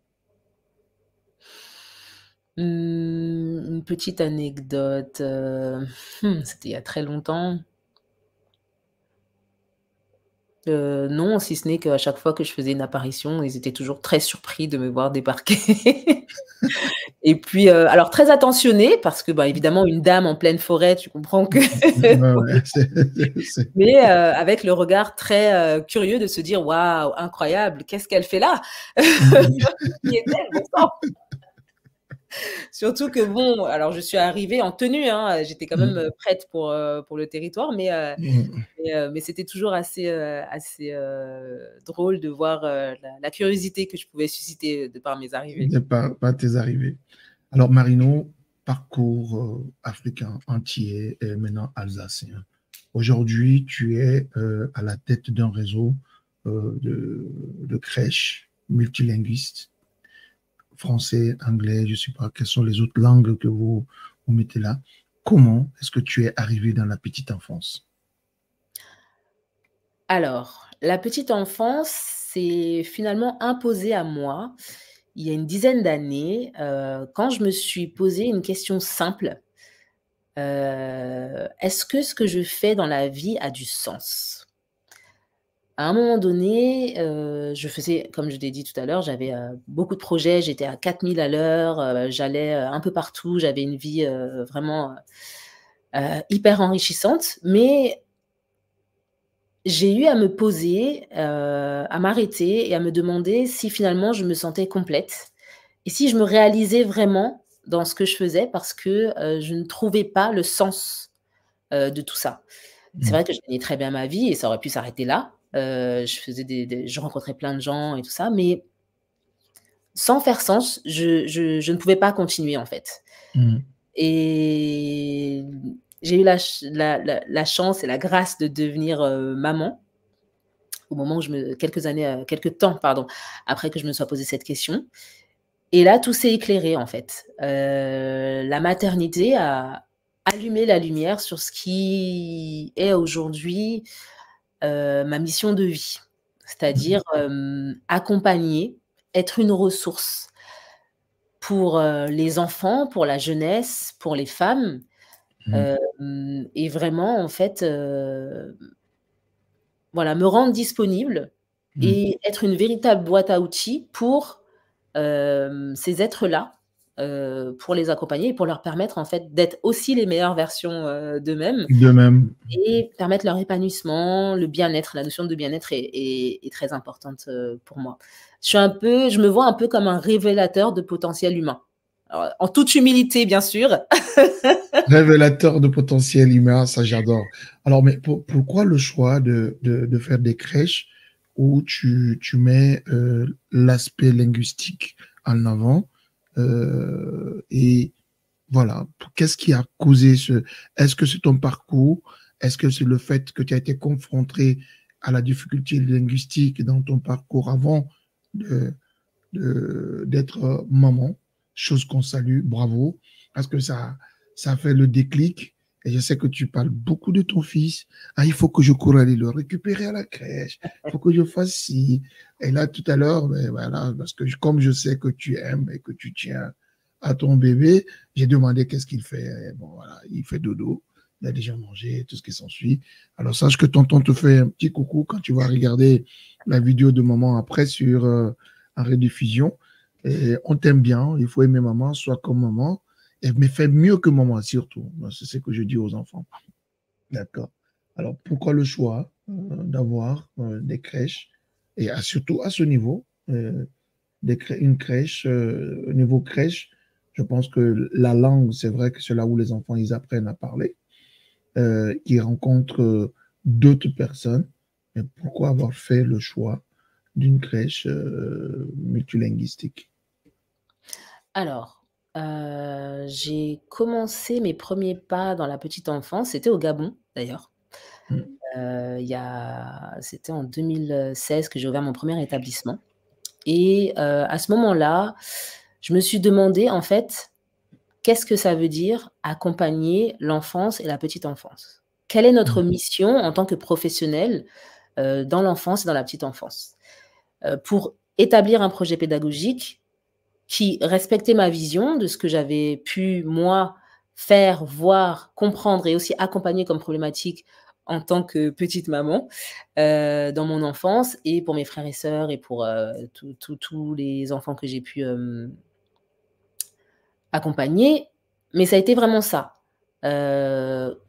Hum, une petite anecdote. euh, hum, C'était il y a très longtemps. Euh, non, si ce n'est qu'à chaque fois que je faisais une apparition, ils étaient toujours très surpris de me voir débarquer. Et puis, euh, alors très attentionnés, parce que, bah, évidemment, une dame en pleine forêt, tu comprends que... Ouais, ouais, c'est- c'est- c'est- Mais euh, avec le regard très euh, curieux de se dire, waouh, incroyable, qu'est-ce qu'elle fait là? Qui est-elle, bon sang? Surtout que bon, alors je suis arrivée en tenue, hein, j'étais quand même Mm. euh, prête pour, euh, pour le territoire, mais, euh, Mm. mais, euh, mais c'était toujours assez, euh, assez euh, drôle de voir euh, la, la curiosité que je pouvais susciter de par mes arrivées. De par, par tes arrivées. Alors, Marino, parcours euh, africain entier et maintenant alsacien. Aujourd'hui, tu es euh, à la tête d'un réseau euh, de, de crèches multilinguistes, français, anglais, je ne sais pas quelles sont les autres langues que vous, vous mettez là. Comment est-ce que tu es arrivé dans la petite enfance? Alors, la petite enfance s'est finalement imposée à moi il y a une dizaine d'années, euh, quand je me suis posé une question simple. Euh, est-ce que ce que je fais dans la vie a du sens? À un moment donné, euh, je faisais, comme je l'ai dit tout à l'heure, j'avais euh, beaucoup de projets, j'étais à quatre mille à l'heure, euh, j'allais euh, un peu partout, j'avais une vie euh, vraiment euh, hyper enrichissante, mais j'ai eu à me poser, euh, à m'arrêter et à me demander si finalement je me sentais complète et si je me réalisais vraiment dans ce que je faisais, parce que euh, je ne trouvais pas le sens euh, de tout ça. C'est Mm. vrai que je gagnais très bien ma vie et ça aurait pu s'arrêter là. Euh, je faisais des, des- je rencontrais plein de gens et tout ça, mais sans faire sens, je, je- je ne pouvais pas continuer en fait. Mm. Et j'ai eu la, ch- la- la- la chance et la grâce de devenir euh, maman au moment où je me, quelques années, euh, quelques temps, pardon, après que je me sois posé cette question. Et là, tout s'est éclairé en fait. Euh, la maternité a allumé la lumière sur ce qui est aujourd'hui euh, ma mission de vie, c'est-à-dire euh, accompagner, être une ressource pour euh, les enfants, pour la jeunesse, pour les femmes, Mm. euh, et vraiment en fait, euh, voilà, me rendre disponible Mm. et être une véritable boîte à outils pour euh, ces êtres-là, euh, pour les accompagner et pour leur permettre en fait d'être aussi les meilleures versions euh, d'eux-mêmes De même. et permettre leur épanouissement, le bien-être. La notion de bien-être est, est- est très importante euh, pour moi. Je suis un peu, je me vois un peu comme un révélateur de potentiel humain. Alors, en toute humilité, bien sûr. Révélateur de potentiel humain, ça j'adore. Alors, mais pour- pourquoi le choix de, de, de faire des crèches où tu, tu mets euh, l'aspect linguistique en avant euh, et voilà, qu'est-ce qui a causé ce... Est-ce que c'est ton parcours? Est-ce que c'est le fait que tu as été confronté à la difficulté linguistique dans ton parcours avant de, de- d'être maman? Chose qu'on salue, bravo, parce que ça, ça fait le déclic. Et je sais que tu parles beaucoup de ton fils. Ah, il faut que je cours aller le récupérer à la crèche. Il faut que je fasse ci. Et là, tout à l'heure, ben voilà, parce que je- comme je sais que tu aimes et que tu tiens à ton bébé, j'ai demandé qu'est-ce qu'il fait. Et bon, voilà, il fait dodo. Il a déjà mangé, tout ce qui s'ensuit. Alors, sache que tonton te fait un petit coucou quand tu vas regarder la vidéo de maman après sur euh, en rediffusion. Et on t'aime bien, il faut aimer maman, soit comme maman, et, mais fais mieux que maman surtout. C'est ce que je dis aux enfants. D'accord. Alors, pourquoi le choix euh, d'avoir euh, des crèches, et à- surtout à ce niveau, euh, des crè- une crèche, euh, au niveau crèche, je pense que la langue, c'est vrai que c'est là où les enfants ils apprennent à parler, euh, qu'ils rencontrent euh, d'autres personnes. Mais pourquoi avoir fait le choix d'une crèche euh, multilinguistique? Alors, heu, j'ai commencé mes premiers pas dans la petite enfance, c'était au Gabon d'ailleurs. Mm. Heu, il y a c'était en deux mille seize que j'ai ouvert mon premier établissement et heu, à ce moment-là, je me suis demandé en fait, qu'est-ce que ça veut dire accompagner l'enfance et la petite enfance? Quelle est Mm. notre mission en tant que professionnels, heu, dans l'enfance et dans la petite enfance? Heu, pour établir un projet pédagogique qui respectait ma vision de ce que j'avais pu, moi, faire, voir, comprendre et aussi accompagner comme problématique en tant que petite maman, heu, dans mon enfance et pour mes frères et sœurs et pour, heu, tous tous tous les enfants que j'ai pu, hem accompagner. Mais ça a été vraiment ça. Heu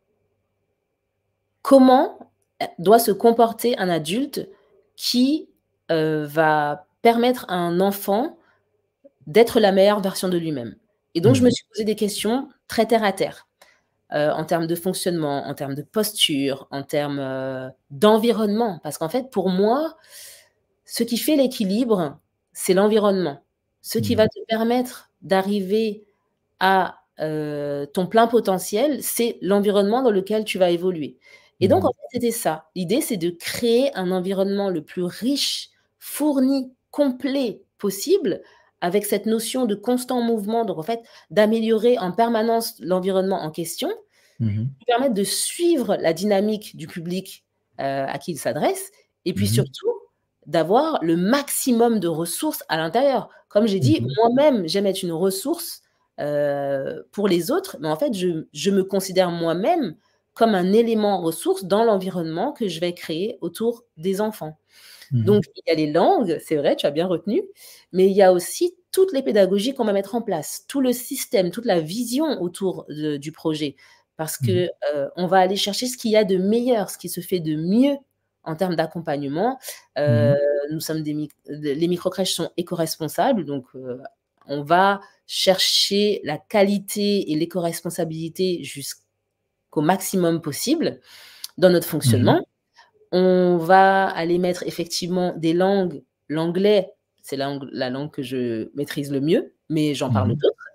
Comment, heu, doit se comporter un adulte qui, heu, va permettre à un enfant d'être la meilleure version de lui-même? Et donc je me Mm. suis posé des questions très terre à terre, heu, en termes de fonctionnement, en termes de posture, en termes, heu, d'environnement. Parce qu'en fait, pour moi, ce qui fait l'équilibre, c'est l'environnement. Ce qui va Mm. te permettre d'arriver à, heu, ton plein potentiel, c'est l'environnement dans lequel tu vas évoluer. Et donc en Mm. fait, c'était ça. L'idée, c'est de créer un environnement le plus riche, fourni, complet possible, avec cette notion de constant mouvement, donc en fait, d'améliorer en permanence l'environnement en question, Mhm. qui permettent de suivre la dynamique du public, heu, à qui il s'adresse et puis Mhm. surtout d'avoir le maximum de ressources à l'intérieur. Comme j'ai dit, Mhm. moi-même, j'aime être une ressource, heu, pour les autres, mais en fait, je je me considère moi-même comme un élément ressource dans l'environnement que je vais créer autour des enfants. Mhm. Donc il y a les langues, c'est vrai, tu as bien retenu, mais il y a aussi toutes les pédagogies qu'on va mettre en place, tout le système, toute la vision autour de du projet. Parce Mhm. que, heu, on va aller chercher ce qu'il y a de meilleur, ce qui se fait de mieux en termes d'accompagnement. Heu, Mhm. nous sommes des mic de les microcrèches sont éco-responsables, donc heu, on va chercher la qualité et l'éco-responsabilité jusqu'au maximum possible dans notre Mhm. fonctionnement. On va aller mettre effectivement des langues. L'anglais, c'est la langue la langue que je maîtrise le mieux, mais j'en parle Mhm. d'autres.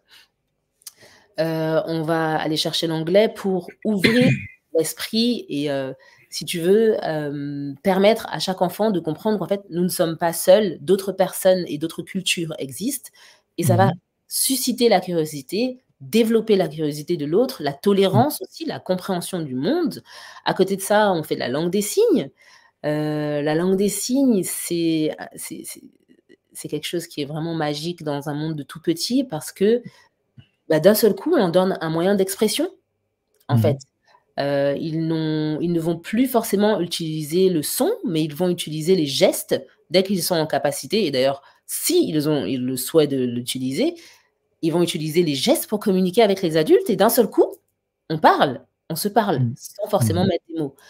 Heu, on va aller chercher l'anglais pour ouvrir l'esprit et heu, si tu veux, hem, permettre à chaque enfant de comprendre qu'en fait, nous ne sommes pas seuls, d'autres personnes et d'autres cultures existent et ça va Mhm. susciter la curiosité, développer la curiosité de l'autre, la tolérance aussi, la compréhension du monde. À côté de ça, on fait de la langue des signes. Heu, la langue des signes, c'est ah, c'est c'est c'est quelque chose qui est vraiment magique dans un monde de tout petit parce que, bah, d'un seul coup, on donne un moyen d'expression, en fait. Mhm. Heu, ils n'ont ils ne vont plus forcément utiliser le son, mais ils vont utiliser les gestes dès qu'ils sont en capacité et d'ailleurs, si ils ont ils le souhaitent de l'utiliser, ils vont utiliser les gestes pour communiquer avec les adultes et d'un seul coup, on parle, on se parle Mhm. sans forcément Mhm. mettre des mots.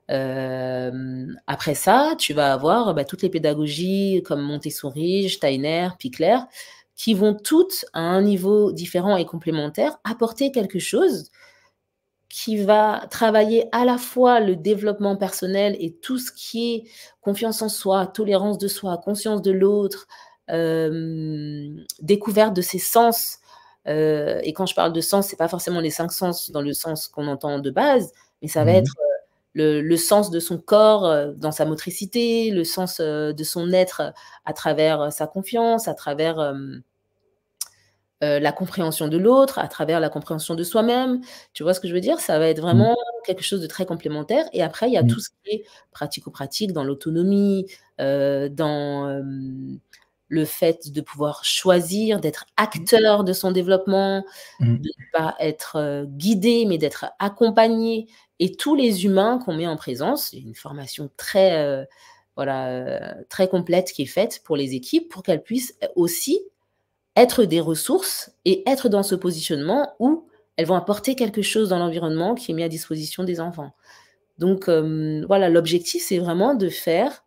Hem, après ça, tu vas avoir, bah, toutes les pédagogies comme Montessori, Steiner, Pikler, qui vont toutes, à un niveau différent et complémentaire, apporter quelque chose qui va travailler à la fois le développement personnel et tout ce qui est confiance en soi, tolérance de soi, conscience de l'autre, hem, découverte de ses sens, heu et quand je parle de sens, c'est pas forcément les cinq sens dans le sens qu'on entend de base, mais ça va Mhm. être le le sens de son corps, heu, dans sa motricité, le sens, heu, de son être, heu, à travers, heu, sa confiance, à travers, hem, heu, la compréhension de l'autre, à travers la compréhension de soi-même. Tu vois ce que je veux dire? Ça va être Mhm. vraiment quelque chose de très complémentaire et après il y a Mhm. tout ce qui est pratico-pratique dans l'autonomie, heu, dans, hem, le fait de pouvoir choisir, d'être acteur de son développement, Mhm. de ne pas être, heu, guidé, mais d'être accompagné et tous les humains qu'on met en présence. Il y a une formation très, heu, voilà, heu, très complète qui est faite pour les équipes pour qu'elles puissent, heu, aussi être des ressources et être dans ce positionnement où elles vont apporter quelque chose dans l'environnement qui est mis à disposition des enfants. Donc, hem, voilà, l'objectif, c'est vraiment de faire,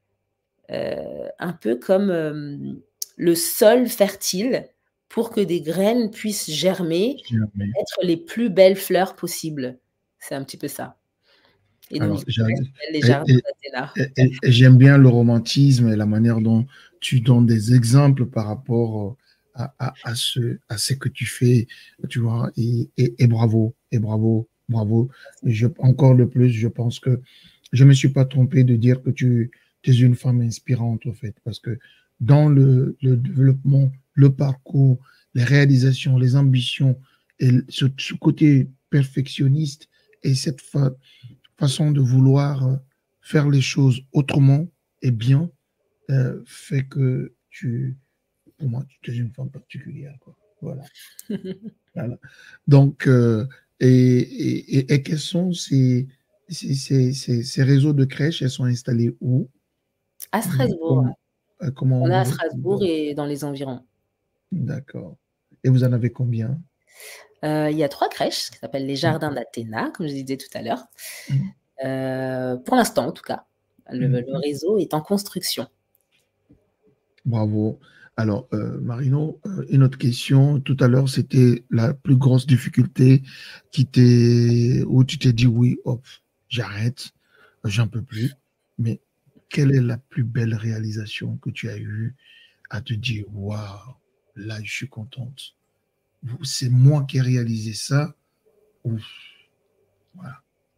heu, un peu comme, hem, le sol fertile pour que des graines puissent germer, Jamais. être les plus belles fleurs possibles. C'est un petit peu ça. Et nos Alors, missions j'ai- personnelles, les et- jardins et- d'Athéna. et- et- et j'aime bien le romantisme et la manière dont tu donnes des exemples par rapport à, à, à ce, à ce que tu fais, tu vois, et, et, et bravo, et bravo, bravo. Et je, encore de plus, je pense que je ne me suis pas trompé de dire que tu es une femme inspirante, au fait, parce que dans le, le développement, le parcours, les réalisations, les ambitions, et ce, ce côté perfectionniste et cette fa- façon de vouloir euh, faire les choses autrement et bien euh, fait que tu, pour moi, tu es une femme particulière, quoi. Voilà. Voilà. Donc, euh, et, et, et, et quels sont ces, ces, ces, ces- ces réseaux de crèches? Elles sont installées où? À Euh, Strasbourg. Comment, euh, comment On est on à les Strasbourg trouve? et dans les environs. D'accord. Et vous en avez combien? Euh, il y a trois crèches qui s'appellent les Mm, Jardins d'Athéna, comme je disais tout à l'heure. mm, Euh, pour l'instant, en tout cas, le, mm. le réseau est en construction. Bravo. Alors, euh, Marino, euh, une autre question. Tout à l'heure, c'était la plus grosse difficulté qui t'est, où tu t'es dit oui, hop, j'arrête, j'en peux plus. Mais quelle est la plus belle réalisation que tu as eue à te dire, waouh, là, je suis contente. C'est moi qui ai réalisé ça. Ouf, voilà.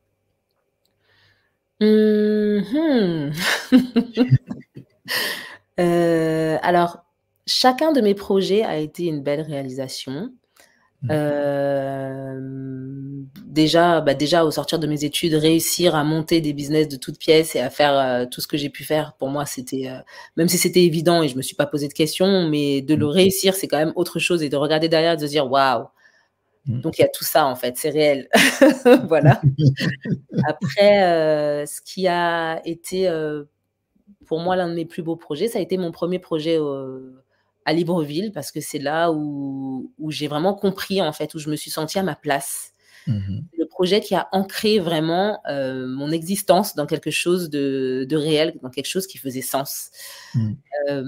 Mhm. Euh, alors, chacun de mes projets a été une belle réalisation. Euh, déjà, bah déjà, au sortir de mes études, réussir à monter des business de toutes pièces et à faire euh, tout ce que j'ai pu faire, pour moi, c'était, euh, même si c'était évident et je me suis pas posé de questions, mais de le réussir, c'est quand même autre chose et de regarder derrière et de se dire, waouh, donc il y a tout ça en fait, c'est réel. Voilà. Après, euh, ce qui a été euh, pour moi l'un de mes plus beaux projets, ça a été mon premier projet euh, à Libreville parce que c'est là où, où j'ai vraiment compris en fait, où je me suis sentie à ma place. Mhm. Le projet qui a ancré vraiment euh, mon existence dans quelque chose de, de réel, dans quelque chose qui faisait sens. Mhm.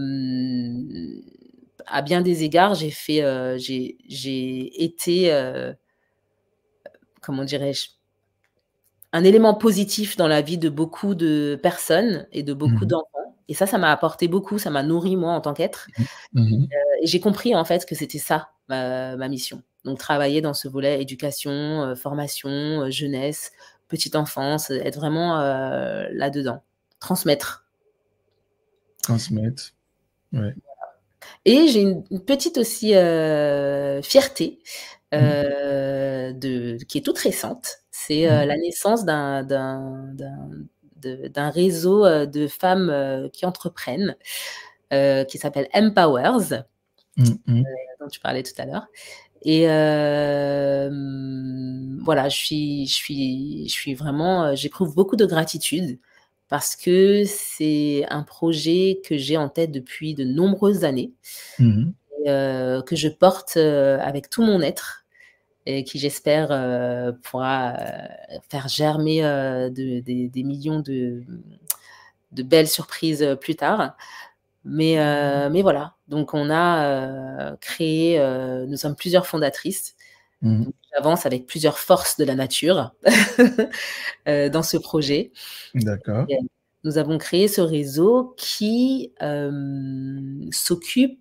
Euh, à bien des égards, j'ai fait, euh, j'ai, j'ai été, euh, comment dirais-je, un élément positif dans la vie de beaucoup de personnes et de beaucoup Mhm. d'enfants. Et ça, ça m'a apporté beaucoup, ça m'a nourri moi en tant qu'être. Mhm. Et j'ai compris en fait que c'était ça ma, ma mission. Donc travailler dans ce volet éducation, euh, formation, euh, jeunesse, petite enfance, euh, être vraiment euh, là-dedans, transmettre. Transmettre. Ouais. Et j'ai une, une petite aussi euh, fierté Mhm. euh, de, qui est toute récente. C'est euh, Mhm. la naissance d'un, d'un, d'un, de- d'un réseau euh, de femmes euh, qui entreprennent, euh, qui s'appelle Empowers, Mhm. dont tu parlais tout à l'heure. Et euh, voilà, je suis, je suis, je suis vraiment, euh, j'éprouve beaucoup de gratitude parce que c'est un projet que j'ai en tête depuis de nombreuses années, Mhm. et, euh, que je porte euh, avec tout mon être et qui, j'espère, euh, pourra euh, faire germer euh, de- des- des millions de, de belles surprises euh, plus tard. Mais, euh, mais voilà, donc on a euh, créé, euh, nous sommes plusieurs fondatrices. Mhm. Donc, j'avance avec plusieurs forces de la nature euh, dans ce projet. D'accord. Et nous avons créé ce réseau qui euh, s'occupe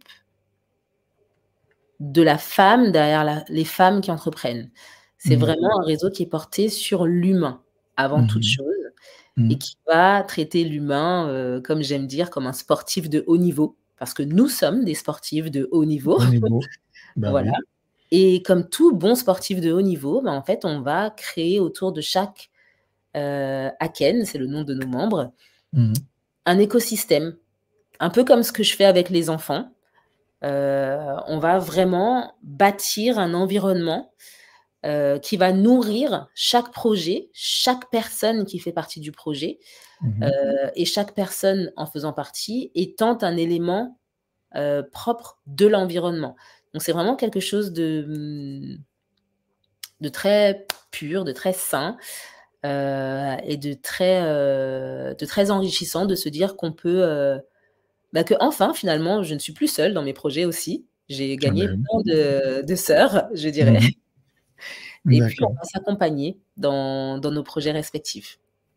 de la femme derrière la- les femmes qui entreprennent. C'est D'accord. vraiment un réseau qui est porté sur l'humain avant toute Mhm. chose et Mhm. qui va traiter l'humain, euh, comme j'aime dire, comme un sportif de haut niveau. Parce que nous sommes des sportifs de haut niveau. Au niveau. Bah Voilà. oui. Et comme tout bon sportif de haut niveau, ben, en fait, on va créer autour de chaque euh, Aken, c'est le nom de nos membres, Mhm. un écosystème. Un peu comme ce que je fais avec les enfants. Euh, on va vraiment bâtir un environnement euh, qui va nourrir chaque projet, chaque personne qui fait partie du projet, euh, Mhm. et chaque personne en faisant partie étant un élément euh, propre de l'environnement. Donc c'est vraiment quelque chose de, de très pur, de très sain, euh, et de très, euh, de très enrichissant de se dire qu'on peut, euh, bah, que enfin finalement je ne suis plus seule dans mes projets aussi. J'ai Quand gagné même. plein de, de sœurs, je dirais, Mhm. et puis on D'accord. va s'accompagner dans, dans nos projets respectifs.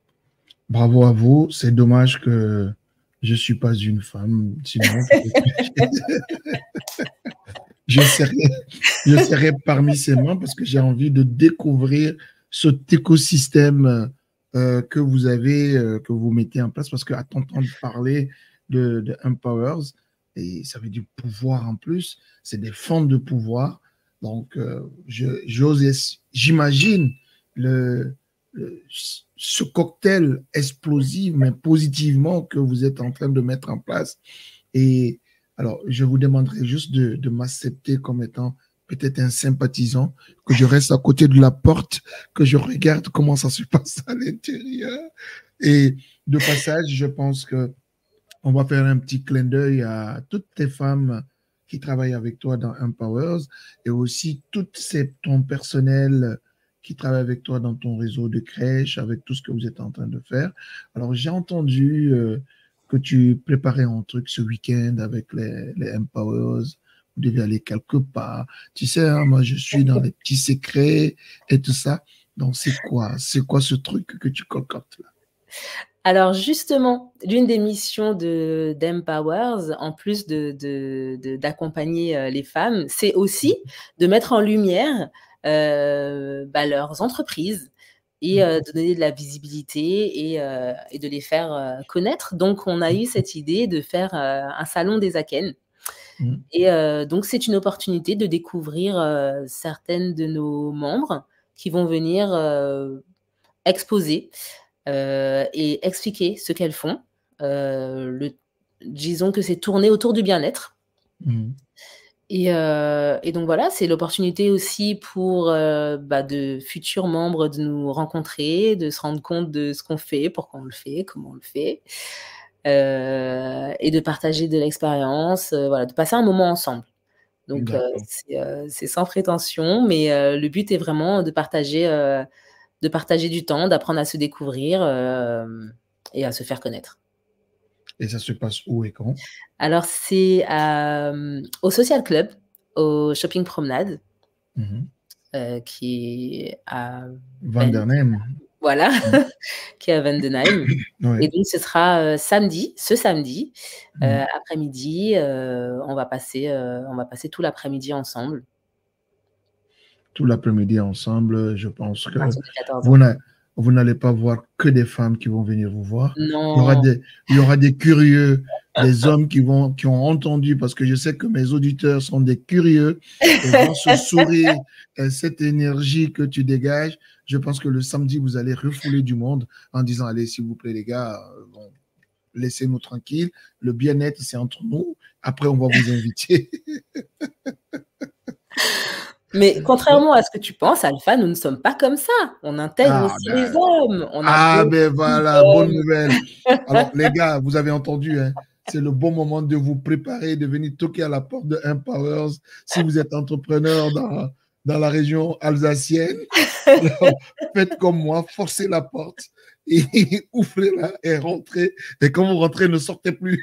Bravo à vous. C'est dommage que je ne suis pas une femme. Sinon, je serais, je serais parmi ces membres parce que j'ai envie de découvrir cet écosystème euh, que vous avez, euh, que vous mettez en place. Parce qu'à t'entendre parler de, de Empowers, et ça veut dire pouvoir en plus, c'est des fonds de pouvoir. Donc, euh, je- j'ose, j'imagine le, le- ce cocktail explosif, mais positivement, que vous êtes en train de mettre en place. Et alors, je vous demanderai juste de, de m'accepter comme étant peut-être un sympathisant, que je reste à côté de la porte, que je regarde comment ça se passe à l'intérieur. Et de passage, je pense que on va faire un petit clin d'œil à toutes les femmes qui travaillent avec toi dans Empowers et aussi tout ces, ton personnel qui travaille avec toi dans ton réseau de crèche, avec tout ce que vous êtes en train de faire. Alors, j'ai entendu euh, que tu préparais un truc ce week-end avec les, les Empowers. Vous devez aller quelque part. Tu sais, hein, moi, je suis dans les petits secrets et tout ça. Donc, c'est quoi? C'est quoi ce truc que tu concoctes là? Alors justement, l'une des missions de d'Empowers, en plus de de de d'accompagner, heu, les femmes, c'est aussi de mettre en lumière, heu, bah, leurs entreprises et heu, de donner de la visibilité et heu et de les faire, heu, connaître. Donc on a eu cette idée de faire, heu, un salon des Akens Mm. et heu, donc c'est une opportunité de découvrir, heu, certaines de nos membres qui vont venir, heu, exposer heu et expliquer ce qu'elles font. Heu, le disons que c'est tourné autour du bien-être Mm. et heu et donc voilà, c'est l'opportunité aussi pour, heu, bah, de futurs membres de nous rencontrer, de se rendre compte de ce qu'on fait, pourquoi on le fait, comment on le fait, heu et de partager de l'expérience, heu, voilà, de passer un moment ensemble. Donc heu, D'accord. c'est, heu, c'est sans prétention, mais heu, le but est vraiment de partager, heu, de partager du temps, d'apprendre à se découvrir, hem et à se faire connaître. Et ça se passe où et quand? Alors c'est, hem, au Social Club, au Shopping Promenade, Mhm. heu, qui est à Van Ven der Neem. voilà, Mm. qui est à Vendenheim et Oui. donc ce sera, heu, samedi, ce samedi, heu, Mm. après-midi, heu, on va passer, heu, on va passer tout l'après-midi ensemble, Tout l'après-midi ensemble, je pense à que partir de quatorze vous heures. n'a- vous n'allez pas voir que des femmes qui vont venir vous voir. Il y aura Non, des, il y aura des curieux, des hommes qui vont, qui ont entendu, parce que je sais que mes auditeurs sont des curieux et vont se sourire et cette énergie que tu dégages. Je pense que le samedi, vous allez refouler du monde en disant, allez, s'il vous plaît, les gars, euh, bon, laissez-nous tranquilles. Le bien-être, c'est entre nous. Après, on va vous inviter. mais contrairement à ce que tu penses, Alpha, nous ne sommes pas comme ça. On intègre Ah, aussi les ben, hommes. On a Ah, beaucoup ben voilà, bonne d'hommes. nouvelle. Alors, les gars, vous avez entendu, hein, c'est le bon moment de vous préparer, de venir toquer à la porte de Empowers si vous êtes entrepreneur dans, dans la région alsacienne. Alors, faites comme moi, forcez la porte et ouvrez-la et rentrez. Et quand vous rentrez, ne sortez plus.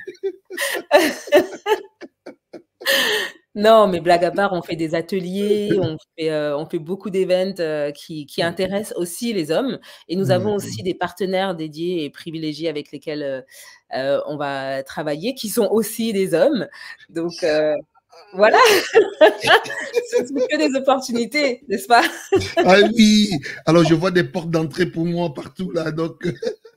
Non, mais blague à part, on fait des ateliers, on fait, heu, on fait beaucoup d'events, heu, qui qui intéressent aussi les hommes et nous avons D'accord. aussi des partenaires dédiés et privilégiés avec lesquels, heu heu, on va travailler, qui sont aussi des hommes. Donc heu, voilà, ce ne sont que des opportunités, n'est-ce pas? Ah oui, alors je vois des portes d'entrée pour moi partout là, donc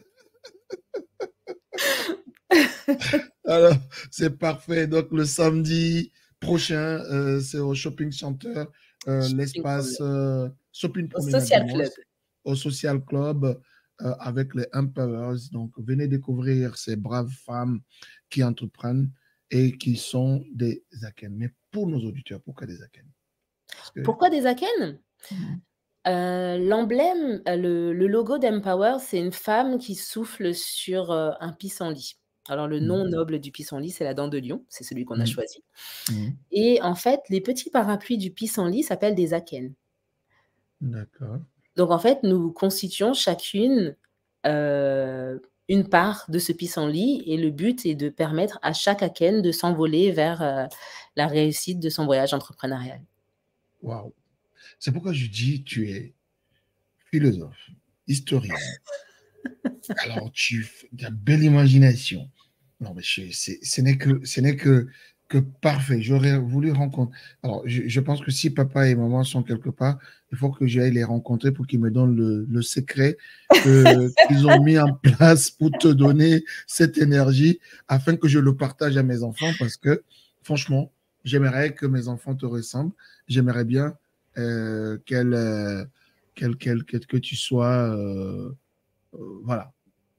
alors, c'est parfait. Donc, le samedi prochain, euh, c'est au Shopping Center, euh, Shopping l'espace Promenade, euh, Shopping au Promenade du Social moins, Club. au Social Club, euh, avec les Empowers. Donc, venez découvrir ces braves femmes qui entreprennent et qui sont des Akens. Mais pour nos auditeurs, pourquoi des Akens? Parce que, Pourquoi des Akens? Mhm. Heu, l'emblème, heu, le le logo d'Empower, c'est une femme qui souffle sur, heu, un pissenlit. Alors le nom Mhm. noble du pissenlit, c'est la dent de lion, c'est celui qu'on a Mhm. choisi Mhm. et en fait, les petits parapluies du pissenlit s'appellent des akènes. D'accord. Donc en fait, nous constituons chacune, heu, une part de ce pissenlit et le but est de permettre à chaque akène de s'envoler vers, heu, la réussite de son voyage entrepreneurial. Waouh. C'est pourquoi je dis, tu es philosophe, historienne, Alors, tu as une belle imagination. Non, mais je- c'est- ce n'est que, ce n'est que, que parfait. J'aurais voulu rencontrer. Alors, je, je pense que si papa et maman sont quelque part, il faut que j'aille les rencontrer pour qu'ils me donnent le, le secret que, qu'ils ont mis en place pour te donner cette énergie afin que je le partage à mes enfants parce que, franchement, j'aimerais que mes enfants te ressemblent. J'aimerais bien euh, qu'elle, euh, qu'elle- qu'elle- que, que tu sois, euh, euh, voilà,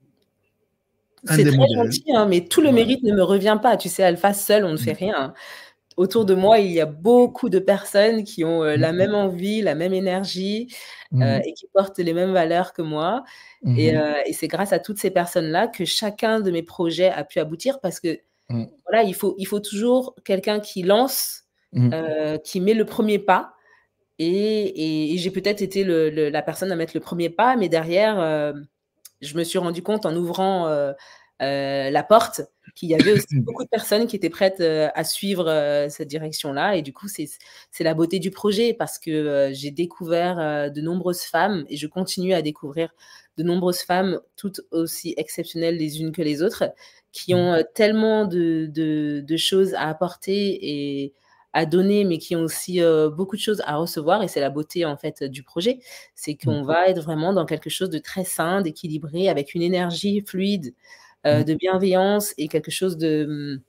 un C'est des très modèles. gentil, hein, mais tout le Voilà. mérite ne me revient pas. Tu sais, Alpha, seul, on ne fait rien. Autour de moi, il y a beaucoup de personnes qui ont euh, la même envie, la même énergie euh, Mhm. et qui portent les mêmes valeurs que moi. Et, Mhm. euh, et c'est grâce à toutes ces personnes-là que chacun de mes projets a pu aboutir parce que Mhm. voilà, il faut, il faut toujours quelqu'un qui lance, Mhm. euh, qui met le premier pas. Et, et- et j'ai peut-être été le- le- la personne à mettre le premier pas, mais derrière, euh, je me suis rendu compte en ouvrant euh, euh, la porte qu'il y avait aussi beaucoup de personnes qui étaient prêtes euh, à suivre euh, cette direction-là. Et du coup, c'est c'est la beauté du projet parce que euh, j'ai découvert euh, de nombreuses femmes et je continue à découvrir de nombreuses femmes toutes aussi exceptionnelles les unes que les autres qui ont euh, tellement de, de, de choses à apporter et à donner, mais qui ont aussi euh, beaucoup de choses à recevoir. Et c'est la beauté en fait du projet, c'est qu'on va être vraiment dans quelque chose de très sain, d'équilibré, avec une énergie fluide, euh, de bienveillance et quelque chose de hum,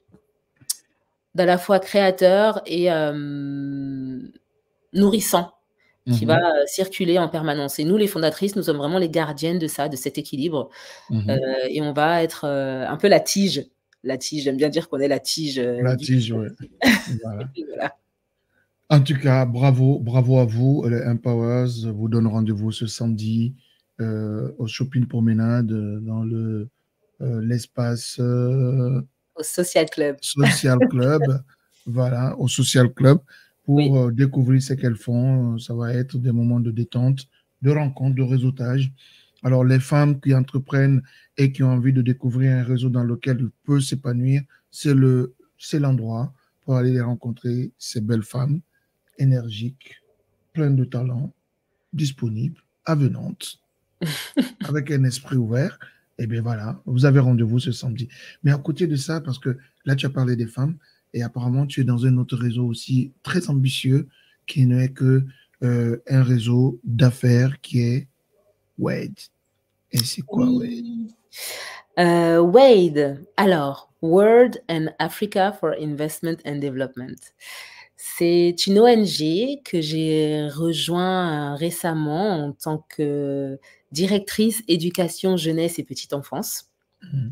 d'à la fois créateur et euh, nourrissant qui va Mhm. euh, circuler en permanence. Et nous, les fondatrices, nous sommes vraiment les gardiennes de ça, de cet équilibre. Euh, Mhm. et on va être euh, un peu la tige. La tige, j'aime bien dire qu'on est la tige euh, La du tige, ouais. Voilà. voilà. En tout cas, bravo, bravo à vous, les Empowers. Vous donne rendez-vous ce samedi euh, au Shopping Promenade euh, dans le euh, l'espace euh, Au Social Club. Social Club. Voilà, au Social Club pour Oui. euh, découvrir ce qu'elles font. Ça va être des moments de détente, de rencontre, de réseautage. Alors, les femmes qui entreprennent et qui ont envie de découvrir un réseau dans lequel ils peuvent s'épanouir, c'est le, c'est l'endroit pour aller les rencontrer, ces belles femmes énergiques, pleines de talent, disponibles, avenantes, avec un esprit ouvert. Et bien voilà, vous avez rendez-vous ce samedi. Mais à côté de ça, parce que là, tu as parlé des femmes, et apparemment, tu es dans un autre réseau aussi très ambitieux, qui n'est que euh, un réseau d'affaires qui est Wade. Et c'est quoi Wade? Oui. Euh, Wade, alors, World and Africa for Investment and Development. C'est une O N G que j'ai rejoint euh, récemment en tant que directrice éducation, jeunesse et petite enfance. Mhm.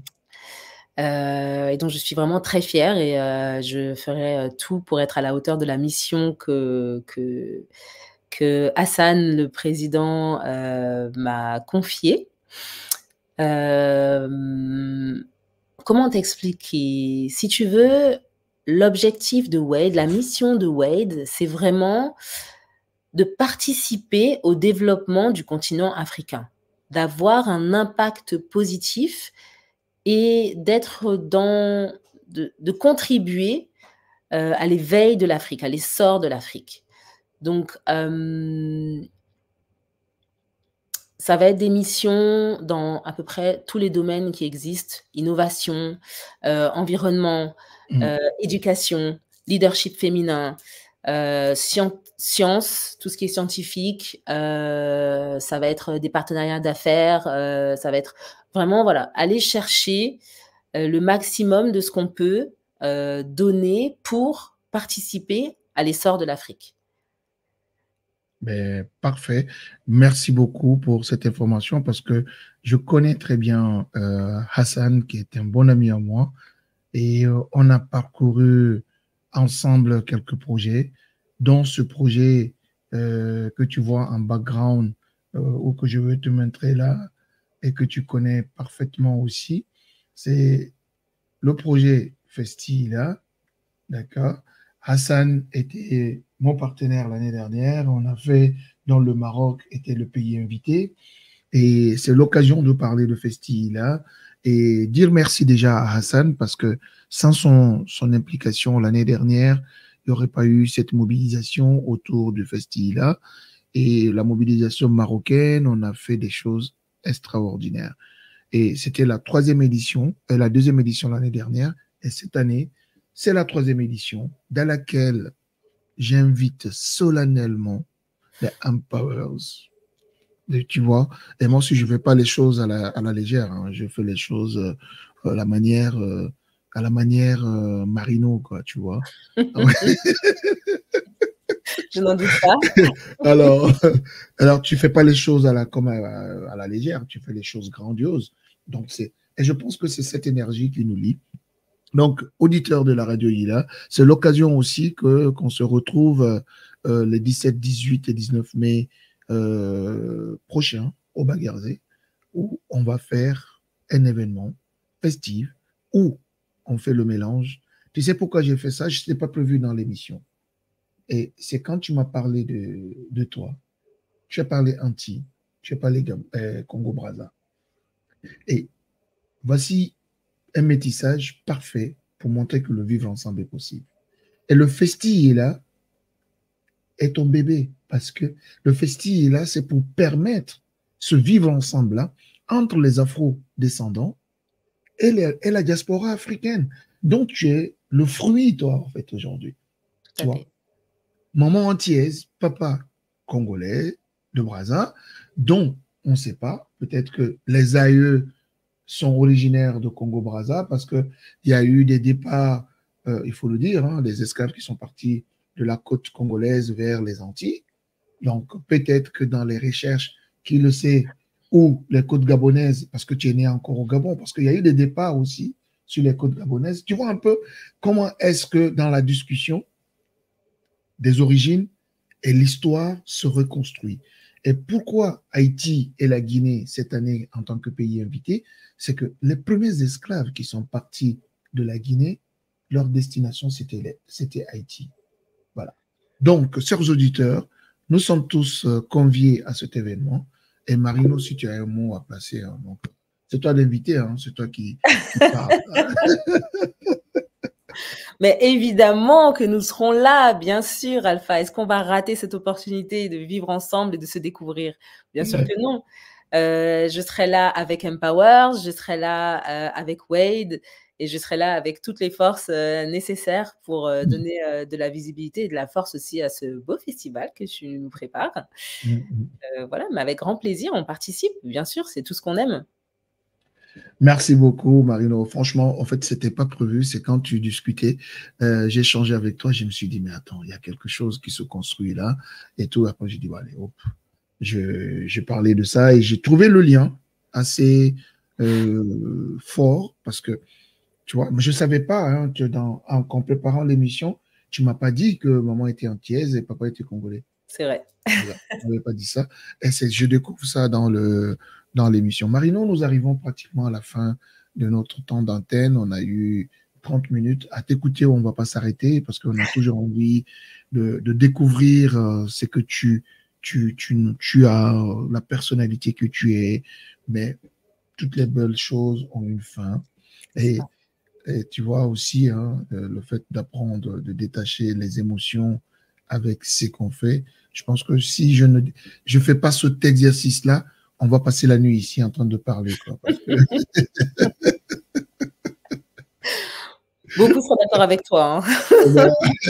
Euh, et dont je suis vraiment très fière et euh, je ferai euh, tout pour être à la hauteur de la mission que, que, que Hassan, le président, euh, m'a confiée. Euh, comment t'expliquer? Si tu veux, l'objectif de Wade, la mission de Wade, c'est vraiment de participer au développement du continent africain, d'avoir un impact positif et d'être dans, de, de contribuer euh, à l'éveil de l'Afrique, à l'essor de l'Afrique. Donc, euh, ça va être des missions dans à peu près tous les domaines qui existent, innovation, euh, environnement, Mhm. euh, éducation, leadership féminin, euh, scien- science, tout ce qui est scientifique, euh, ça va être des partenariats d'affaires, euh, ça va être vraiment, voilà, aller chercher euh, le maximum de ce qu'on peut euh, donner pour participer à l'essor de l'Afrique. Ben, parfait. Merci beaucoup pour cette information parce que je connais très bien euh, Hassan, qui est un bon ami à moi. Et euh, on a parcouru ensemble quelques projets, dont ce projet euh, que tu vois en background euh, ou que je veux te montrer là et que tu connais parfaitement aussi. C'est le projet Festi là, d'accord? Hassan était mon partenaire l'année dernière. On a fait dans le Maroc, était le pays invité. Et c'est l'occasion de parler de Festi là et dire merci déjà à Hassan parce que sans son, son implication l'année dernière, il n'y aurait pas eu cette mobilisation autour du Festi là. Et la mobilisation marocaine, on a fait des choses extraordinaire. Et c'était la troisième édition, euh, la deuxième édition l'année dernière. Et cette année, c'est la troisième édition dans laquelle j'invite solennellement les Empowers. Et tu vois, et moi aussi, je ne fais pas les choses à la, à la légère. Hein. Je fais les choses euh, à la manière, euh, à la manière euh, Marino, quoi, tu vois. Je n'en doute pas. alors, alors, tu ne fais pas les choses à la, comme à, à la légère, tu fais les choses grandioses. Donc, c'est, et je pense que c'est cette énergie qui nous lie. Donc, auditeurs de la radio Yila, c'est l'occasion aussi que, qu'on se retrouve euh, les dix-sept, dix-huit et dix-neuf mai euh, prochains au Bagarzé, où on va faire un événement festif, où on fait le mélange. Tu sais pourquoi j'ai fait ça? Je ne l'ai pas prévu dans l'émission. Et c'est quand tu m'as parlé de, de toi, tu as parlé Anti, tu as parlé euh, Congo-Brazza. Et voici un métissage parfait pour montrer que le vivre ensemble est possible. Et le festi est là, est ton bébé, parce que le festi est là, c'est pour permettre ce vivre ensemble-là entre les afro-descendants et, les, et la diaspora africaine. Donc, tu es le fruit, toi, en fait, aujourd'hui. Tout à Toi, fait. maman antillaise, papa congolais de Brazza, dont on ne sait pas, peut-être que les aïeux sont originaires de Congo-Brazza parce qu'il y a eu des départs, euh, il faut le dire, hein, des esclaves qui sont partis de la côte congolaise vers les Antilles. Donc, peut-être que dans les recherches, qui le sait, ou les côtes gabonaises, parce que tu es né encore au Gabon, parce qu'il y a eu des départs aussi sur les côtes gabonaises. Tu vois un peu comment est-ce que dans la discussion des origines et l'histoire se reconstruit. Et pourquoi Haïti et la Guinée cette année en tant que pays invité, c'est que les premiers esclaves qui sont partis de la Guinée, leur destination c'était c'était Haïti. Voilà. Donc, chers auditeurs, nous sommes tous conviés à cet événement. Et Marino, si tu as un mot à placer, hein, donc c'est toi l'invité, hein, c'est toi qui, qui parle. Mais évidemment que nous serons là, bien sûr, Alpha. Est-ce qu'on va rater cette opportunité de vivre ensemble et de se découvrir? Bien sûr que non. Euh, je serai là avec Empower, je serai là euh, avec Wade et je serai là avec toutes les forces euh, nécessaires pour euh, donner euh, de la visibilité et de la force aussi à ce beau festival que tu nous prépares. Euh, voilà, mais avec grand plaisir, on participe, bien sûr, c'est tout ce qu'on aime. Merci beaucoup, Marino. Franchement, en fait, c'était pas prévu. C'est quand tu discutais, euh, j'ai échangé avec toi, je me suis dit, mais attends, il y a quelque chose qui se construit là. Et tout, après, j'ai dit, bon, allez, hop. Je, j'ai parlé de ça et j'ai trouvé le lien assez euh, fort parce que, tu vois, je ne savais pas hein, que dans, en, en préparant l'émission, tu ne m'as pas dit que maman était antillaise et papa était congolais. C'est vrai. Voilà, tu m'avais pas dit ça. Et c'est, je découvre ça dans le dans l'émission. Marino, nous arrivons pratiquement à la fin de notre temps d'antenne. On a eu trente minutes. À t'écouter, on ne va pas s'arrêter parce qu'on a toujours envie de, de découvrir euh, ce que tu, tu, tu, tu as, la personnalité que tu es. Mais toutes les belles choses ont une fin. Et, et tu vois aussi hein, le fait d'apprendre, de détacher les émotions avec ce qu'on fait. Je pense que si je ne je fais pas cet exercice-là, on va passer la nuit ici en train de parler. Quoi, parce que... Beaucoup sont d'accord avec toi. Hein.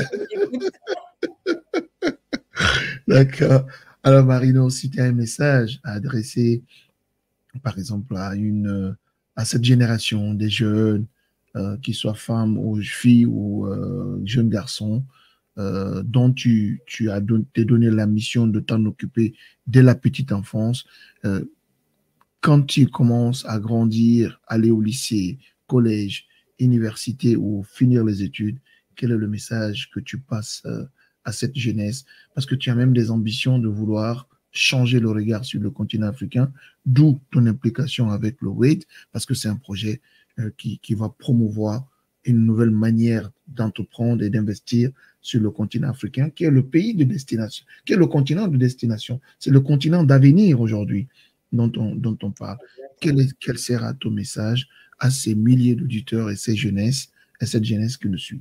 D'accord. Alors, Marino, si tu as un message à adresser, par exemple, à, une, à cette génération des jeunes, euh, qu'ils soient femmes ou filles ou euh, jeunes garçons, Euh, dont tu, tu as don, t'es donné la mission de t'en occuper dès la petite enfance, euh, quand tu commences à grandir, aller au lycée, collège, université ou finir les études, quel est le message que tu passes euh, à cette jeunesse? Parce que tu as même des ambitions de vouloir changer le regard sur le continent africain, d'où ton implication avec le W A D, parce que c'est un projet euh, qui, qui va promouvoir une nouvelle manière d'entreprendre et d'investir sur le continent africain, qui est le pays de destination, qui est le continent de destination. C'est le continent d'avenir aujourd'hui dont on, dont on parle. Quel, est, quel sera ton message à ces milliers d'auditeurs et ces jeunesses, et cette jeunesse qui nous suit?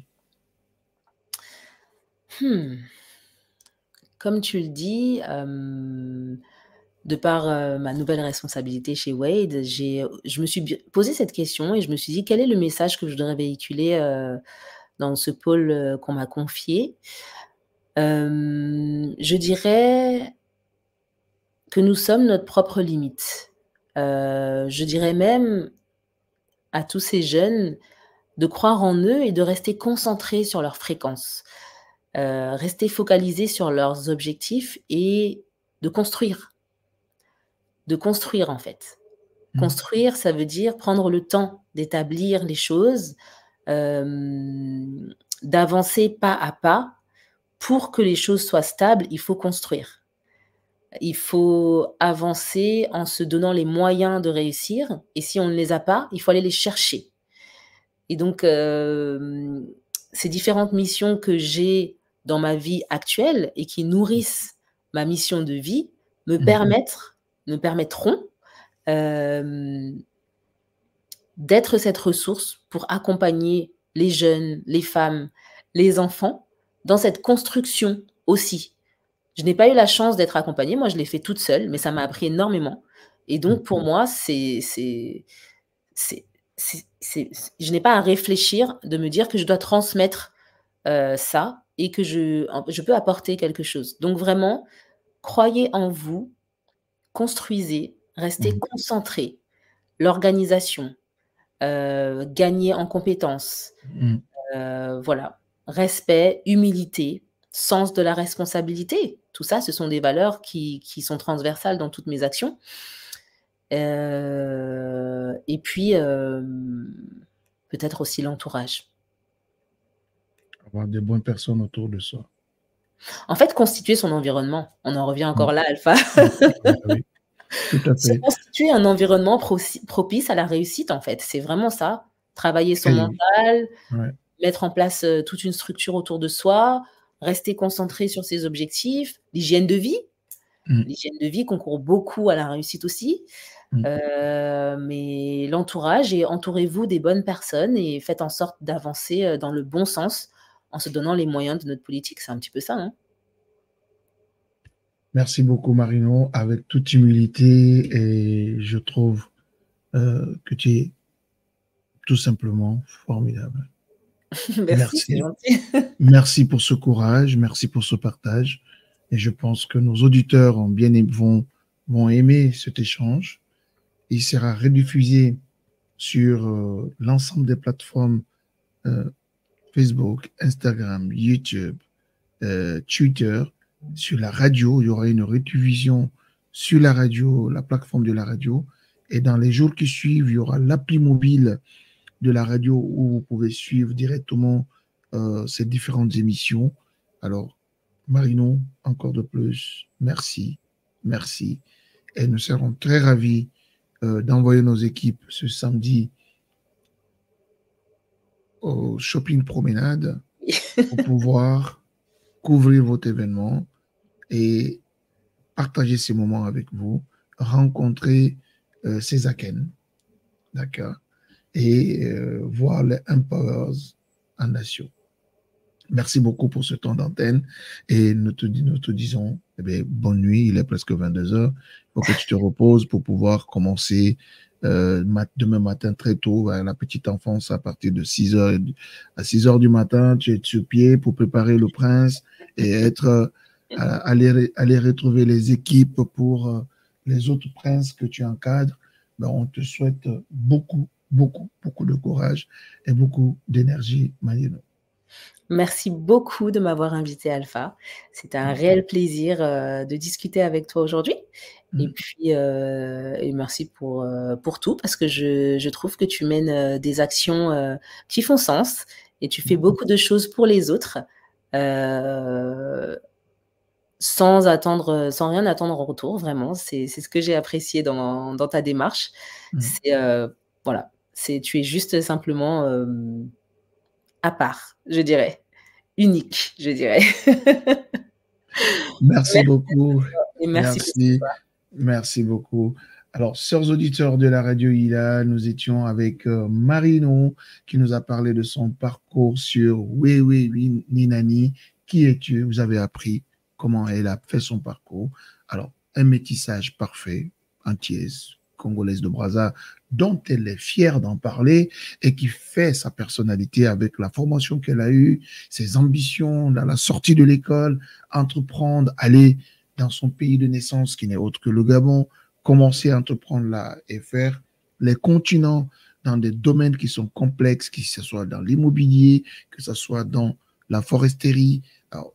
Hmm. Comme tu le dis, euh, de par euh, ma nouvelle responsabilité chez Wade, j'ai, je me suis bi- posé cette question et je me suis dit quel est le message que je voudrais véhiculer euh, dans ce pôle euh, qu'on m'a confié. Euh, je dirais que nous sommes notre propre limite. Euh, je dirais même à tous ces jeunes de croire en eux et de rester concentrés sur leur fréquence, euh, rester focalisés sur leurs objectifs et de construire, de construire en fait. Mhm. Construire, ça veut dire prendre le temps d'établir les choses, euh, d'avancer pas à pas. Pour que les choses soient stables, il faut construire. Il faut avancer en se donnant les moyens de réussir. Et si on ne les a pas, il faut aller les chercher. Et donc, euh, ces différentes missions que j'ai dans ma vie actuelle et qui nourrissent ma mission de vie me Mhm. permettent, me permettront euh, d'être cette ressource pour accompagner les jeunes, les femmes, les enfants dans cette construction aussi. Je n'ai pas eu la chance d'être accompagnée, moi je l'ai fait toute seule, mais ça m'a appris énormément. Et donc pour moi, c'est, c'est, c'est, c'est, c'est- je n'ai pas à réfléchir de me dire que je dois transmettre euh, ça et que je, je peux apporter quelque chose. Donc vraiment, croyez en vous, construisez, restez Mhm. concentrés. L'organisation, euh, gagner en compétences, Mhm. euh, voilà, respect, humilité, sens de la responsabilité. Tout ça, ce sont des valeurs qui, qui sont transversales dans toutes mes actions. Euh, et puis, euh, peut-être aussi l'entourage. Avoir des bonnes personnes autour de soi. En fait, constituer son environnement. On en revient encore Mhm. là, Alpha. Ouais, oui, tout à Se fait. constituer un environnement proci- propice à la réussite, en fait. C'est vraiment ça. Travailler son Et, mental, ouais. mettre en place euh, toute une structure autour de soi, rester concentré sur ses objectifs, l'hygiène de vie. Mhm. L'hygiène de vie concourt beaucoup à la réussite aussi. Mhm. Euh, mais l'entourage, et entourez-vous des bonnes personnes et faites en sorte d'avancer euh, dans le bon sens en se donnant les moyens de notre politique. C'est un petit peu ça, hein. Merci beaucoup, Marino, avec toute humilité. Et je trouve euh, que tu es tout simplement formidable. Merci, c'est Merci. gentil. Merci pour ce courage. Merci pour ce partage. Et je pense que nos auditeurs ont bien, vont, vont aimer cet échange. Il sera rediffusé sur euh, l'ensemble des plateformes euh, Facebook, Instagram, YouTube, euh, Twitter, sur la radio. Il y aura une rediffusion sur la radio, la plateforme de la radio. Et dans les jours qui suivent, il y aura l'appli mobile de la radio où vous pouvez suivre directement euh, ces différentes émissions. Alors, Marino, encore de plus, merci, merci. Et nous serons très ravis euh, d'envoyer nos équipes ce samedi au Shopping Promenade pour pouvoir couvrir votre événement et partager ces moments avec vous, rencontrer euh, ces Aken, d'accord, et euh, voir les Empowers en nation. Merci beaucoup pour ce temps d'antenne et nous te, nous te disons eh bien, bonne nuit, il est presque vingt-deux heures, il faut que tu te reposes pour pouvoir commencer euh, mat demain matin très tôt à la petite enfance à partir de six heures. À six heures du matin, tu es sur pied pour préparer le prince et être euh, aller, aller retrouver les équipes pour euh, les autres princes que tu encadres. Ben, on te souhaite beaucoup, beaucoup, beaucoup de courage et beaucoup d'énergie, Manino. Merci beaucoup de m'avoir invité, Alpha. C'était un réel plaisir euh, de discuter avec toi aujourd'hui. Et puis, euh, et merci pour, euh, pour tout, parce que je, je trouve que tu mènes euh, des actions euh, qui font sens et tu fais beaucoup de choses pour les autres euh, sans attendre, sans rien attendre en retour, vraiment. C'est, c'est ce que j'ai apprécié dans, dans ta démarche. C'est, euh, voilà, c'est, tu es juste simplement euh, à part, je dirais. Unique, je dirais. Merci Merci beaucoup. et merci pour Merci. Merci beaucoup. Alors, chers auditeurs de la radio Ila, nous étions avec euh, Marino qui nous a parlé de son parcours sur Oui, oui, oui, Ninani. Qui es-tu? Vous avez appris comment elle a fait son parcours. Alors, un métissage parfait, antillaise, congolaise de Brazza, dont elle est fière d'en parler et qui fait sa personnalité avec la formation qu'elle a eue, ses ambitions, à la sortie de l'école, entreprendre, aller dans son pays de naissance qui n'est autre que le Gabon, commencer à entreprendre là et faire les continents dans des domaines qui sont complexes, que ce soit dans l'immobilier, que ce soit dans la foresterie. Alors,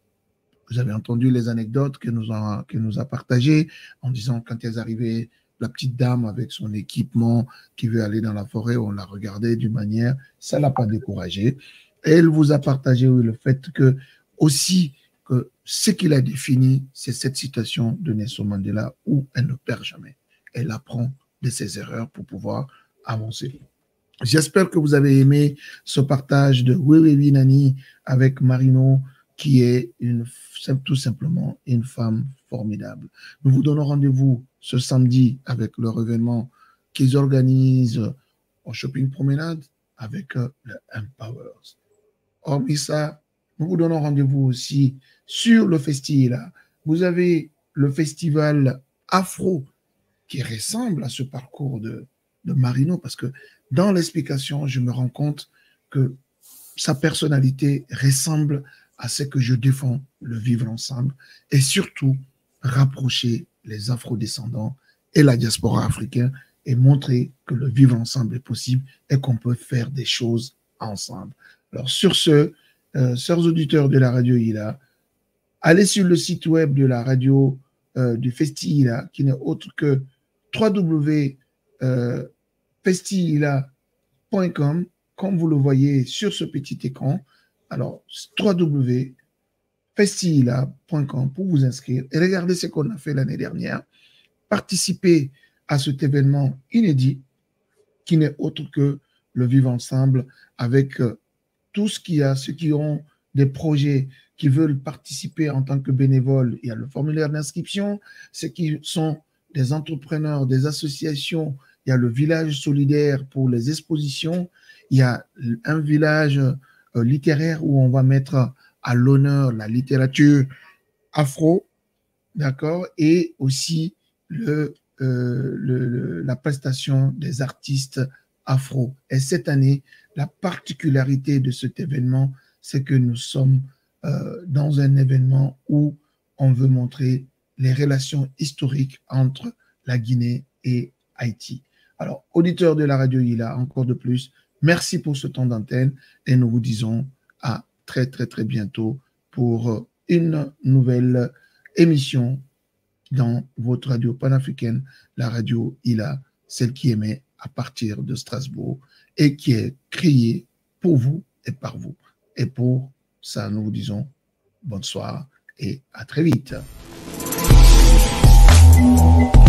vous avez entendu les anecdotes que nous a, que nous a partagées en disant quand elles arrivaient, la petite dame avec son équipement qui veut aller dans la forêt, on la regardait d'une manière, ça ne l'a pas découragée. Et elle vous a partagé oui, le fait que aussi que ce qu'il a défini, c'est cette situation de Nelson Mandela où elle ne perd jamais. Elle apprend de ses erreurs pour pouvoir avancer. J'espère que vous avez aimé ce partage de Wewe Winani avec Marino, qui est une, tout simplement une femme formidable. Nous vous donnons rendez-vous ce samedi avec leur événement qu'ils organisent au Shopping Promenade avec le Empowers. Hormis ça, nous vous donnons rendez-vous aussi sur le festival. Vous avez le festival Afro qui ressemble à ce parcours de, de Marino parce que dans l'explication, je me rends compte que sa personnalité ressemble à ce que je défends, le vivre ensemble, et surtout rapprocher les afro-descendants et la diaspora africaine et montrer que le vivre ensemble est possible et qu'on peut faire des choses ensemble. Alors sur ce, euh, chers auditeurs de la radio Ila, allez sur le site web de la radio euh, du Festi Ila, qui n'est autre que w w w point festi ila point com, comme vous le voyez sur ce petit écran. Alors, w w w point festi ila point com pour vous inscrire et regardez ce qu'on a fait l'année dernière. Participez à cet événement inédit qui n'est autre que le vivre ensemble avec euh, tout ce qu'il y a, ceux qui ont des projets qui veulent participer en tant que bénévoles. Il y a le formulaire d'inscription, ceux qui sont des entrepreneurs, des associations, il y a le village solidaire pour les expositions, il y a un village euh, littéraire où on va mettre à l'honneur la littérature afro, d'accord, et aussi le, euh, le, le, la prestation des artistes afro. Et cette année, la particularité de cet événement, c'est que nous sommes euh, dans un événement où on veut montrer les relations historiques entre la Guinée et Haïti. Alors, auditeurs de la radio Ila, encore de plus, merci pour ce temps d'antenne et nous vous disons à très, très, très bientôt pour une nouvelle émission dans votre radio panafricaine, la radio Ila, celle qui émet à partir de Strasbourg et qui est créée pour vous et par vous. Et pour ça, nous vous disons bonsoir et à très vite.